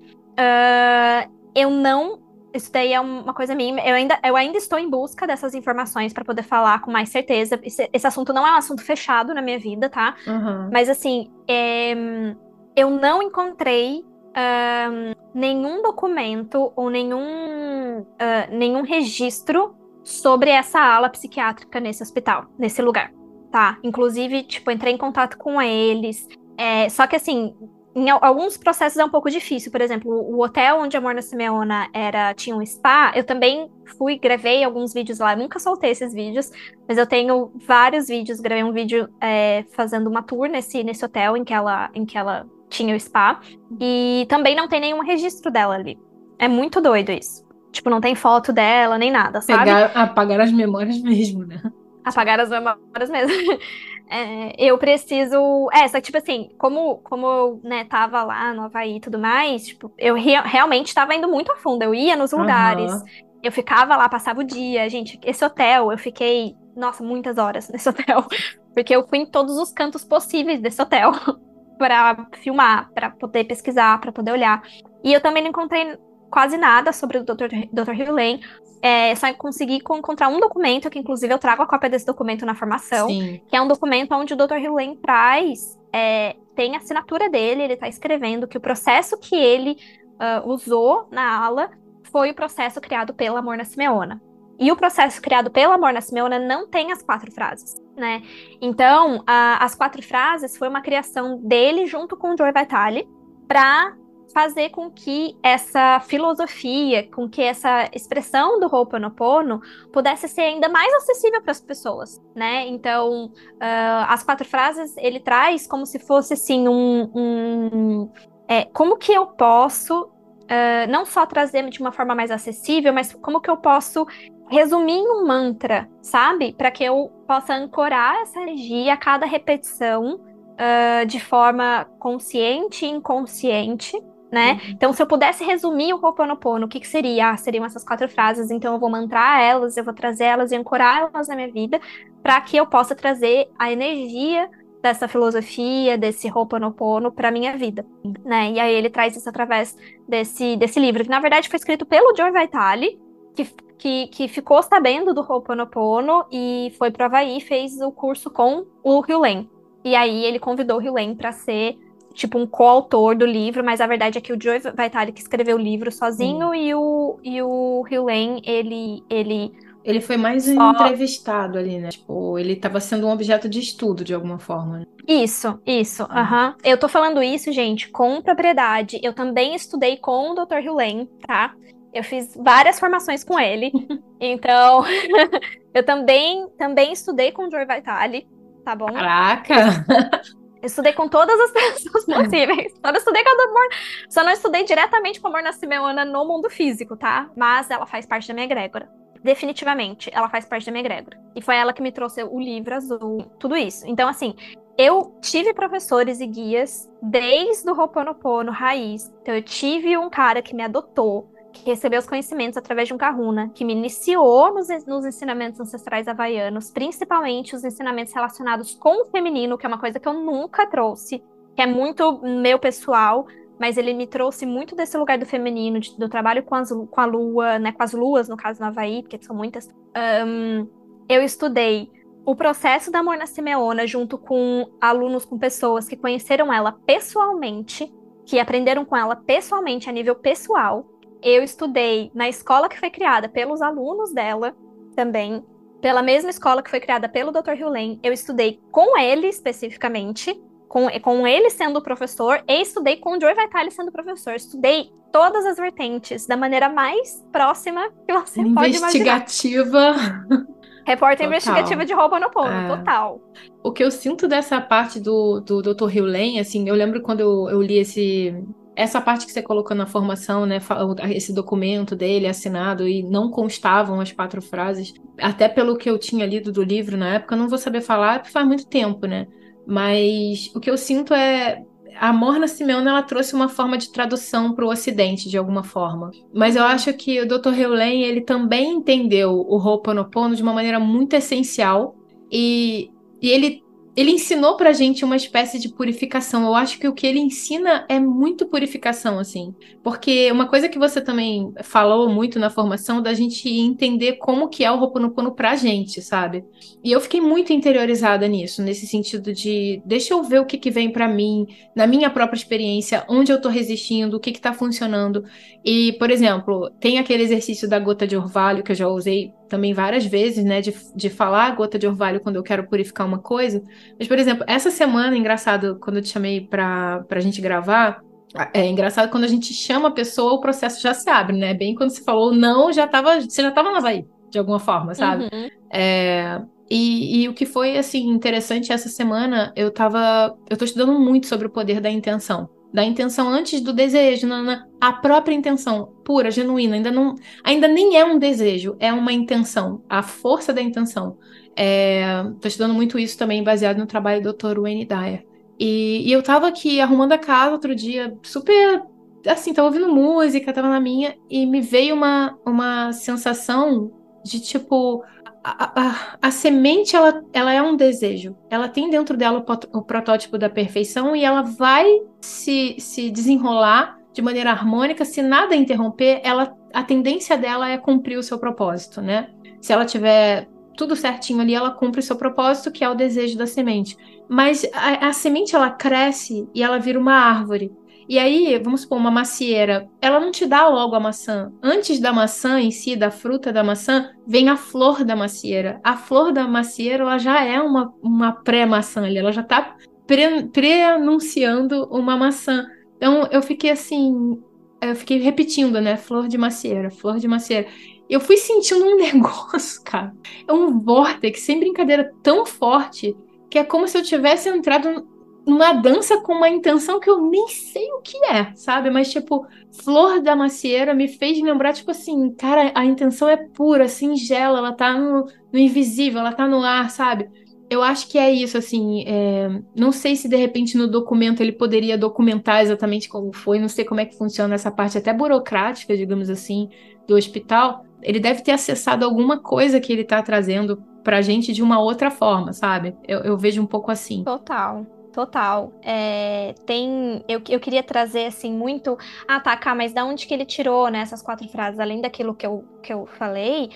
uh, eu não... Isso daí é uma coisa minha. Eu ainda, eu ainda estou em busca dessas informações para poder falar com mais certeza. Esse, esse assunto não é um assunto fechado na minha vida, tá? Uhum. Mas, assim, é, eu não encontrei uh, nenhum documento ou nenhum, uh, nenhum registro sobre essa ala psiquiátrica nesse hospital, nesse lugar. Tá, inclusive, tipo, entrei em contato com eles. É, só que, assim, em alguns processos é um pouco difícil. Por exemplo, o hotel onde a Morna Simeona era, tinha um spa, eu também fui, gravei alguns vídeos lá. Eu nunca soltei esses vídeos, mas eu tenho vários vídeos. Gravei um vídeo é, fazendo uma tour nesse, nesse hotel em que, ela, em que ela tinha o spa. E também não tem nenhum registro dela ali. É muito doido isso. Tipo, não tem foto dela, nem nada, sabe? Pegar, apagar as memórias mesmo, né? Apagar as memórias mesmo. É, eu preciso. É, só que, tipo assim, como, como eu, né, tava lá no Havaí e tudo mais, tipo, eu rea- realmente tava indo muito a fundo. Eu ia nos lugares, Aham. eu ficava lá, passava o dia. Gente, esse hotel, eu fiquei, nossa, muitas horas nesse hotel. Porque eu fui em todos os cantos possíveis desse hotel pra filmar, pra poder pesquisar, pra poder olhar. E eu também não encontrei quase nada sobre o doutor doutor Hugh Lane. É, só consegui co- encontrar um documento, que inclusive eu trago a cópia desse documento na formação, Sim. que é um documento onde o doutor Hugh Lane traz, é, tem a assinatura dele, ele está escrevendo que o processo que ele ah, usou na ala foi o processo criado pela Morna Simeona. E o processo criado pela Morna Simeona não tem as quatro frases, né? Então, a- as quatro frases foi uma criação dele junto com o Joe Vitale para fazer com que essa filosofia, com que essa expressão do Ho'oponopono pudesse ser ainda mais acessível para as pessoas, né? Então, uh, as quatro frases ele traz como se fosse assim um, um é, como que eu posso uh, não só trazer de uma forma mais acessível, mas como que eu posso resumir em um mantra, sabe? Para que eu possa ancorar essa energia a cada repetição uh, de forma consciente e inconsciente, né? Uhum. Então, se eu pudesse resumir o Ho'oponopono, o que que seria? Ah, seriam essas quatro frases. Então, eu vou mantrar elas, eu vou trazer elas e ancorar elas na minha vida, para que eu possa trazer a energia dessa filosofia, desse Ho'oponopono para minha vida, né? E aí ele traz isso através desse, desse livro, que na verdade foi escrito pelo Joe Vitale, que, que, que ficou sabendo do Ho'oponopono e foi para o Havaí e fez o curso com o Hugh Lane. E aí ele convidou o Hugh Lane para ser tipo um coautor do livro, mas a verdade é que o Joe Vitale que escreveu o livro sozinho Sim. e o, e o Hugh Lane, ele, ele Ele foi mais um só... entrevistado ali, né? Tipo, ele estava sendo um objeto de estudo de alguma forma, né? Isso, isso, Uhum. aham. Eu tô falando isso, gente, com propriedade. Eu também estudei com o doutor Hugh Lane, tá? Eu fiz várias formações com ele. Então, eu também, também estudei com o Joe Vitale, tá bom? Eu Caraca! Eu estudei com todas as pessoas possíveis. Só não estudei com a do Mor... Só não estudei diretamente com a Morna Simeona no mundo físico, tá? Mas ela faz parte da minha egrégora. Definitivamente, ela faz parte da minha egrégora. E foi ela que me trouxe o livro azul, tudo isso. Então, assim, eu tive professores e guias desde o Ho'oponopono raiz. Então, eu tive um cara que me adotou, que recebeu os conhecimentos através de um kahuna, que me iniciou nos, nos ensinamentos ancestrais havaianos, principalmente os ensinamentos relacionados com o feminino, que é uma coisa que eu nunca trouxe, que é muito meu pessoal, mas ele me trouxe muito desse lugar do feminino, de, do trabalho com, as, com a lua, né, com as luas, no caso no Havaí, porque são muitas. Um, eu estudei o processo da Morna Simeona junto com alunos, com pessoas que conheceram ela pessoalmente, que aprenderam com ela pessoalmente, a nível pessoal. Eu estudei na escola que foi criada pelos alunos dela também, pela mesma escola que foi criada pelo doutor Hugh Lane. Eu estudei com ele especificamente, com, com ele sendo o professor, e estudei com o Joe Vitale sendo professor. Estudei todas as vertentes da maneira mais próxima que você pode imaginar. Investigativa Repórter investigativa total. de Ho'oponopono, É. total. O que eu sinto dessa parte do, do doutor Hugh Lane, assim, eu lembro quando eu, eu li esse, essa parte que você colocou na formação, né, fa- esse documento dele assinado e não constavam as quatro frases, até pelo que eu tinha lido do livro na época, eu não vou saber falar porque faz muito tempo, né? Mas o que eu sinto é a Morna Simeona, ela trouxe uma forma de tradução para o Ocidente, de alguma forma. Mas eu Uhum. acho que o doutor Hugh Lane, ele também entendeu o Ho'oponopono de uma maneira muito essencial e e ele, ele ensinou pra gente uma espécie de purificação. Eu acho que o que ele ensina é muito purificação, assim. Porque uma coisa que você também falou muito na formação, da gente entender como que é o Ho'oponopono pra gente, sabe? E eu fiquei muito interiorizada nisso, nesse sentido de deixa eu ver o que que vem pra mim, na minha própria experiência, onde eu tô resistindo, o que que tá funcionando. E, por exemplo, tem aquele exercício da gota de orvalho que eu já usei também várias vezes, né, de, de falar a gota de orvalho quando eu quero purificar uma coisa. Mas, por exemplo, essa semana, engraçado, quando eu te chamei pra, pra gente gravar, é engraçado quando a gente chama a pessoa, o processo já se abre, né? Bem quando você falou não, já tava, você já tava no Havaí, de alguma forma, sabe? Uhum. É, e, e o que foi, assim, interessante essa semana, eu tava, eu tô estudando muito sobre o poder da intenção. Da intenção antes do desejo, na, na- a própria intenção, pura, genuína, ainda não, ainda nem é um desejo, é uma intenção, a força da intenção. Estou estudando muito isso também, baseado no trabalho do doutor Wayne Dyer. E, e eu tava aqui arrumando a casa outro dia, super, assim, tava ouvindo música, tava na minha, e me veio uma, uma sensação de, tipo, a, a, a semente, ela, ela é um desejo. Ela tem dentro dela o, pot- o protótipo da perfeição e ela vai se, se desenrolar de maneira harmônica. Se nada interromper, ela, a tendência dela é cumprir o seu propósito, né? Se ela tiver tudo certinho ali, ela cumpre o seu propósito, que é o desejo da semente. Mas a, a semente, ela cresce e ela vira uma árvore. E aí, vamos supor, uma macieira, ela não te dá logo a maçã. Antes da maçã em si, da fruta da maçã, vem a flor da macieira. A flor da macieira, ela já é uma, uma pré-maçã ali, ela já está pre, pre-anunciando uma maçã. Então, eu fiquei assim, eu fiquei repetindo, né? Flor de macieira, flor de macieira. Eu fui sentindo um negócio, cara. É um vórtice, sem brincadeira, tão forte que é como se eu tivesse entrado numa dança com uma intenção que eu nem sei o que é, sabe? Mas, tipo, Flor da Macieira me fez lembrar, tipo assim, cara, a intenção é pura, singela, ela tá no, no invisível, ela tá no ar, sabe? Eu acho que é isso, assim. É, não sei se de repente no documento ele poderia documentar exatamente como foi, não sei como é que funciona essa parte até burocrática, digamos assim, do hospital. Ele deve ter acessado alguma coisa que ele tá trazendo pra gente de uma outra forma, sabe? Eu, eu vejo um pouco assim. Total, total. É, tem, eu, eu queria trazer assim muito. Ah, tá, cá, mas da onde que ele tirou, né, essas quatro frases? Além daquilo que eu, que eu falei,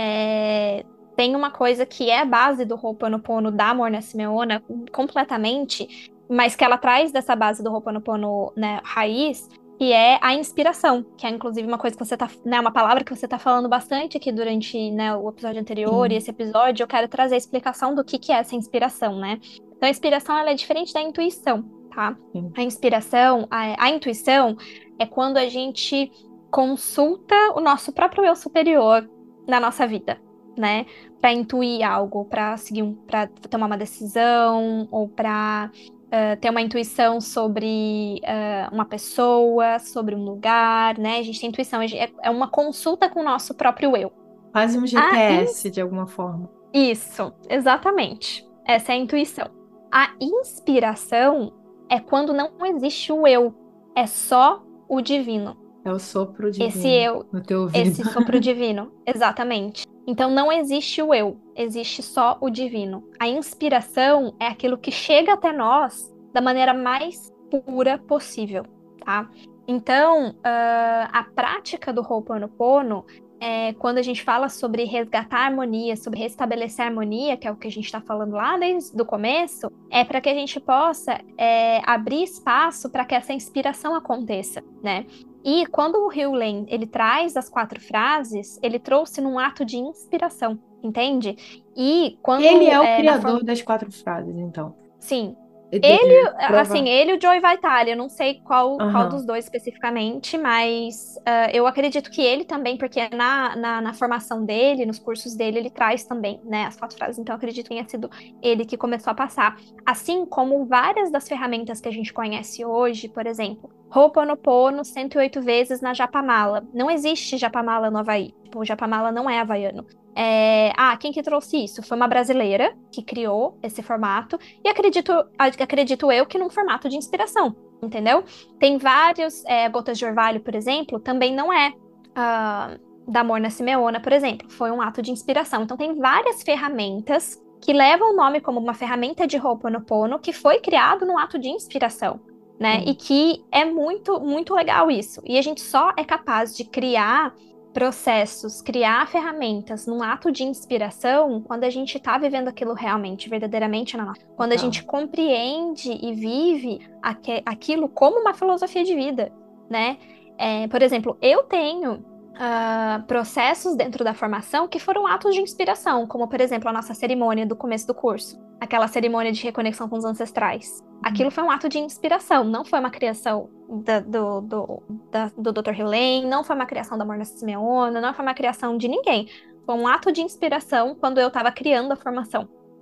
é, tem uma coisa que é a base do Ho'oponopono da Morna Simeona completamente, mas que ela traz dessa base do Ho'oponopono, né, raiz, que é a inspiração, que é inclusive uma coisa que você tá, né, uma palavra que você tá falando bastante aqui durante, né, o episódio anterior e Sim, esse episódio. Eu quero trazer a explicação do que que é essa inspiração, né? Então, a inspiração ela é diferente da intuição, tá? sim. A inspiração, a, a intuição é quando a gente consulta o nosso próprio eu superior na nossa vida, né? Para intuir algo, para seguir, um, para tomar uma decisão ou para uh, ter uma intuição sobre uh, uma pessoa, sobre um lugar, né? A gente tem intuição, é, é uma consulta com o nosso próprio eu. Quase um A G P S de alguma forma. isso, exatamente. Essa é a intuição. A inspiração é quando não existe o eu, é só o divino. É o sopro Esse divino eu, no teu ouvido. esse sopro divino, exatamente. Então não existe o eu, existe só o divino. A inspiração é aquilo que chega até nós da maneira mais pura possível, tá? Então, ah, a prática do Ho'oponopono é quando a gente fala sobre resgatar a harmonia, sobre restabelecer a harmonia, que é o que a gente está falando lá desde o começo, é para que a gente possa é, abrir espaço para que essa inspiração aconteça, né? E quando o Hugh ele traz as quatro frases, ele trouxe num ato de inspiração, entende? E Ele quando é o é, na criador forma, das quatro frases, então. sim, De assim, prova. ele e o Joey Vitale, eu não sei qual, qual Aham. dos dois especificamente, mas ah, eu acredito que ele também, porque na, na, na formação dele, nos cursos dele, ele traz também, né, as quatro frases, então eu acredito que tenha sido ele que começou a passar. Assim como várias das ferramentas que a gente conhece hoje, por exemplo, Ho'oponopono cento e oito vezes na Japamala. Não existe Japamala no Havaí. Tipo, o Japamala não é havaiano. É, Ah, quem que trouxe isso? Foi uma brasileira que criou esse formato e acredito, acredito eu que num formato de inspiração, entendeu? Tem vários, é, Gotas de Orvalho, por exemplo, também não é ah, da Morna Simeona, por exemplo, foi um ato de inspiração. Então tem várias ferramentas que levam o nome como uma ferramenta de Ho'oponopono que foi criado num ato de inspiração, né? E Sim. que é muito, muito legal isso. E a gente só é capaz de criar processos, criar ferramentas num ato de inspiração quando a gente está vivendo aquilo realmente, verdadeiramente na nossa. Quando a Total. gente compreende e vive aque- aquilo como uma filosofia de vida, né? É, por exemplo, eu tenho ah, processos dentro da formação que foram atos de inspiração, como, por exemplo, a nossa cerimônia do começo do curso, aquela cerimônia de reconexão com os ancestrais. Aquilo foi um ato de inspiração, não foi uma criação da- do, do, da- do doutor Hugh Lane, não foi uma criação da Morna Simeona, não foi uma criação de ninguém. Foi um ato de inspiração quando eu estava criando a formação.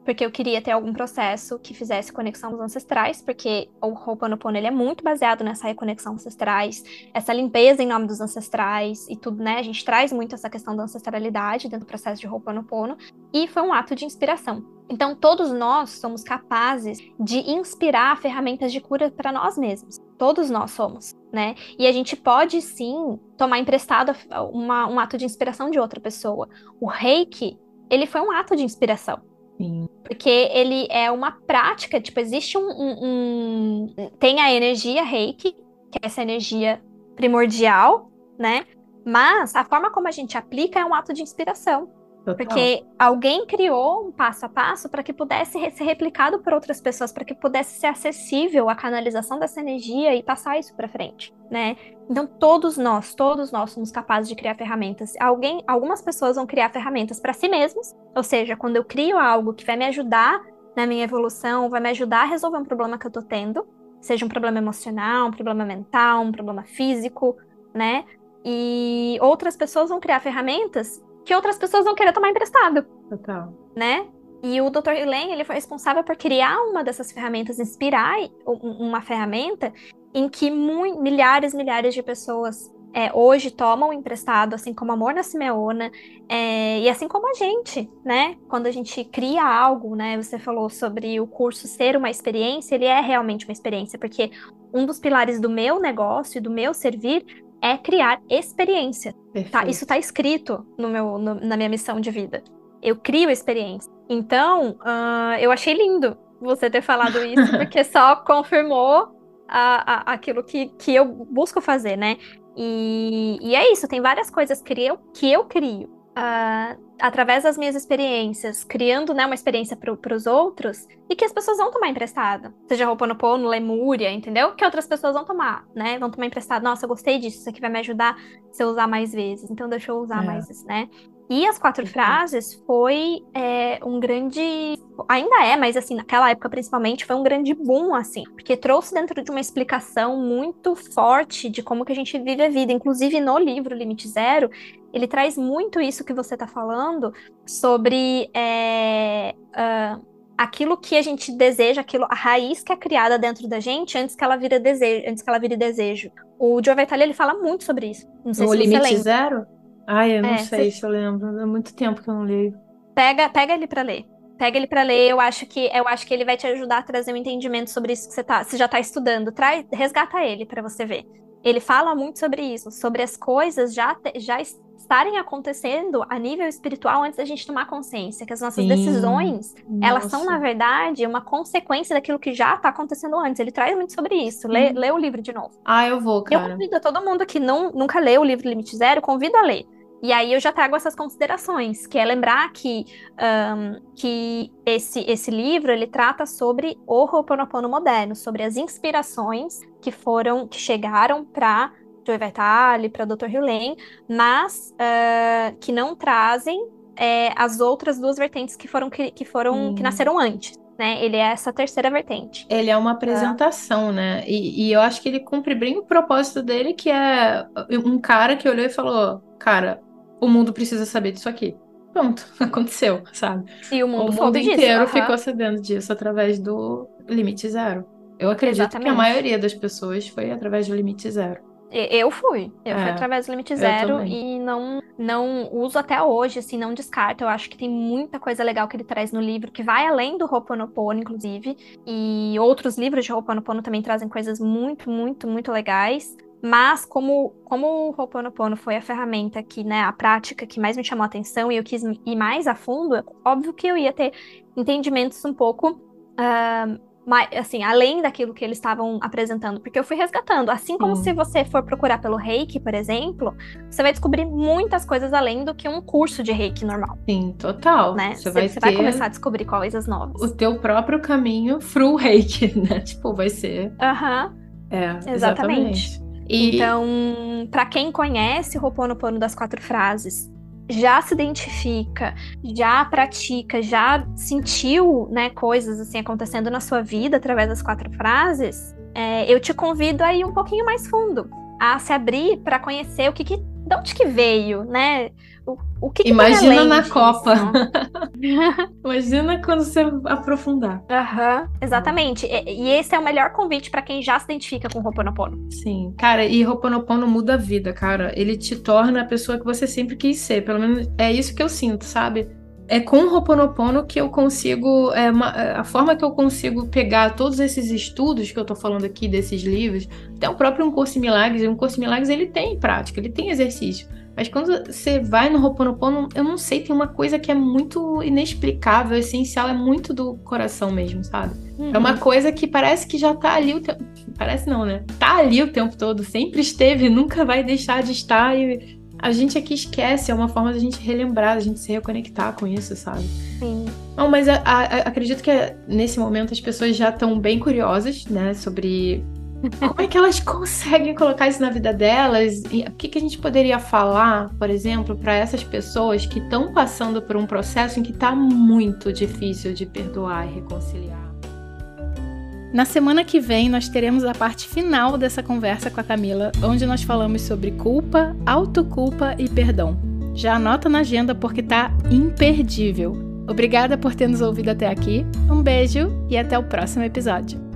porque eu queria ter algum processo que fizesse conexão com os ancestrais, porque o Ho'oponopono, ele é muito baseado nessa reconexão ancestrais, essa limpeza em nome dos ancestrais e tudo, né? A gente traz muito essa questão da ancestralidade dentro do processo de Ho'oponopono, e foi um ato de inspiração. Então, todos nós somos capazes de inspirar ferramentas de cura para nós mesmos. Todos nós somos, né? E a gente pode, sim, tomar emprestado uma, um ato de inspiração de outra pessoa. O Reiki, ele foi um ato de inspiração. Sim. Porque ele é uma prática, tipo, existe um, um, um... Tem a energia Reiki, que é essa energia primordial, né? Mas a forma como a gente aplica é um ato de inspiração. Total. Porque alguém criou um passo a passo para que pudesse ser replicado por outras pessoas, para que pudesse ser acessível a canalização dessa energia e passar isso para frente, né? Então, todos nós, todos nós somos capazes de criar ferramentas. Alguém, algumas pessoas vão criar ferramentas para si mesmos, ou seja, quando eu crio algo que vai me ajudar na minha evolução, vai me ajudar a resolver um problema que eu tô tendo, seja um problema emocional, um problema mental, um problema físico, né? E outras pessoas vão criar ferramentas que outras pessoas vão querer tomar emprestado. Total. Né? E o doutor Hulain, ele foi responsável por criar uma dessas ferramentas, inspirar uma ferramenta em que mu- milhares, milhares de pessoas é, hoje tomam emprestado, assim como Amor na Simeona, é, e assim como a gente, né? Quando a gente cria algo, né? Você falou sobre o curso ser uma experiência, ele é realmente uma experiência, porque um dos pilares do meu negócio e do meu servir é criar experiência. Tá? Isso está escrito no meu, no, na minha missão de vida. Eu crio experiência. Então, uh, eu achei lindo você ter falado isso, porque só confirmou a, a, aquilo que, que eu busco fazer, né? E, e é isso, tem várias coisas que eu, que eu crio. Uh, através das minhas experiências, criando, né, uma experiência para os outros, e que as pessoas vão tomar emprestado. Seja Ho'oponopono, Lemúria, entendeu? Que outras pessoas vão tomar, né? Vão tomar emprestado. Nossa, eu gostei disso, isso aqui vai me ajudar se eu usar mais vezes. Então deixa eu usar É. mais vezes, né? E as quatro Perfeito. frases foi é, um grande... Ainda é, mas assim, naquela época principalmente, foi um grande boom, assim. Porque trouxe dentro de uma explicação muito forte de como que a gente vive a vida. Inclusive no livro Limite Zero, ele traz muito isso que você está falando sobre é, uh, aquilo que a gente deseja, aquilo, a raiz que é criada dentro da gente antes que ela vire desejo. Antes que ela vire desejo. O Joe Vitale, ele fala muito sobre isso. Não sei No se você Limite lembra. Zero? Ai, eu não É, sei cê- se eu lembro. Há muito tempo que eu não leio. Pega, pega ele pra ler. Pega ele pra ler. Eu acho que eu acho que ele vai te ajudar a trazer um entendimento sobre isso que você tá, você já tá estudando. Traz, resgata ele pra você ver. Ele fala muito sobre isso, sobre as coisas já te- já es- estarem acontecendo a nível espiritual antes da gente tomar consciência, que as nossas Sim. decisões, elas são Nossa. na verdade uma consequência daquilo que já tá acontecendo antes. Ele traz muito sobre isso. Lê, Sim. lê o livro de novo. Ah, eu vou, Eu cara. convido a todo mundo que não, nunca leu o livro Limite Zero, convido a ler. E aí eu já trago essas considerações, que é lembrar que, ahn, que esse, esse livro, ele trata sobre o Ho'oponopono moderno, sobre as inspirações que foram, que chegaram para Joe Vitale, para doutor Hulain, mas ah, que não trazem é, as outras duas vertentes que foram, que, que foram, que Sim. nasceram antes, né? Ele é essa terceira vertente. Ele é uma apresentação, né? E, e eu acho que ele cumpre bem o propósito dele, que é um cara que olhou e falou: Cara, o mundo precisa saber disso aqui. Pronto, aconteceu, sabe? E o O mundo mundo soube disso. inteiro Aham. ficou sabendo disso através do Limite Zero. Eu acredito que a Exatamente. maioria das pessoas foi através do Limite Zero. E- Eu fui. Eu fui É, através do Limite eu Zero também. e não, não uso até hoje, assim, não descarto. Eu acho que tem muita coisa legal que ele traz no livro, que vai além do Ho'oponopono, inclusive. E outros livros de Ho'oponopono também trazem coisas muito, muito, muito legais. Mas como, como o Ho'oponopono foi a ferramenta que, né, a prática que mais me chamou a atenção e eu quis ir mais a fundo, é óbvio que eu ia ter entendimentos um pouco ah, mais, assim, além daquilo que eles estavam apresentando, porque eu fui resgatando. Assim como Sim. se você for procurar pelo Reiki, por exemplo, você vai descobrir muitas coisas além do que um curso de Reiki normal, Sim, total. né? Você Você vai você vai começar a ter descobrir coisas novas. o teu próprio caminho through reiki, né? Tipo, vai ser. Aham, É, exatamente. exatamente. E Então, para quem conhece o Ho'oponopono das quatro frases, já se identifica, já pratica, já sentiu, né, coisas assim acontecendo na sua vida através das quatro frases, é, eu te convido a ir um pouquinho mais fundo, a se abrir para conhecer o que, que de onde que veio, né? O, o que, que Imagina tem na além Copa. disso? Imagina quando você aprofundar. Aham, exatamente. E, e esse é o melhor convite para quem já se identifica com o Ho'oponopono. Sim, cara, e Ho'oponopono muda a vida, cara. Ele te torna a pessoa que você sempre quis ser. Pelo menos é isso que eu sinto, sabe? É com o Ho'oponopono que eu consigo, é uma- a forma que eu consigo pegar todos esses estudos que eu tô falando aqui, desses livros, até o próprio Um Curso em Milagres, um Curso em Milagres ele tem prática, ele tem exercício. Mas quando você vai no Ho'oponopono, eu não sei, tem uma coisa que é muito inexplicável, essencial, é muito do coração mesmo, sabe? É uma Uhum. coisa que parece que já tá ali o tempo. Parece não, né? Tá ali o tempo todo, sempre esteve, nunca vai deixar de estar. E a gente aqui esquece, é uma forma da gente relembrar, da gente se reconectar com isso, sabe? Sim. Não, mas a- a- a- acredito que nesse momento as pessoas já estão bem curiosas, né? Sobre como é que elas conseguem colocar isso na vida delas. E o que que a gente poderia falar, por exemplo, para essas pessoas que estão passando por um processo em que tá muito difícil de perdoar e reconciliar. Na semana que vem, nós teremos a parte final dessa conversa com a Camila, onde nós falamos sobre culpa, autoculpa e perdão. Já anota na agenda porque tá imperdível. Obrigada por ter nos ouvido até aqui, um beijo e até o próximo episódio.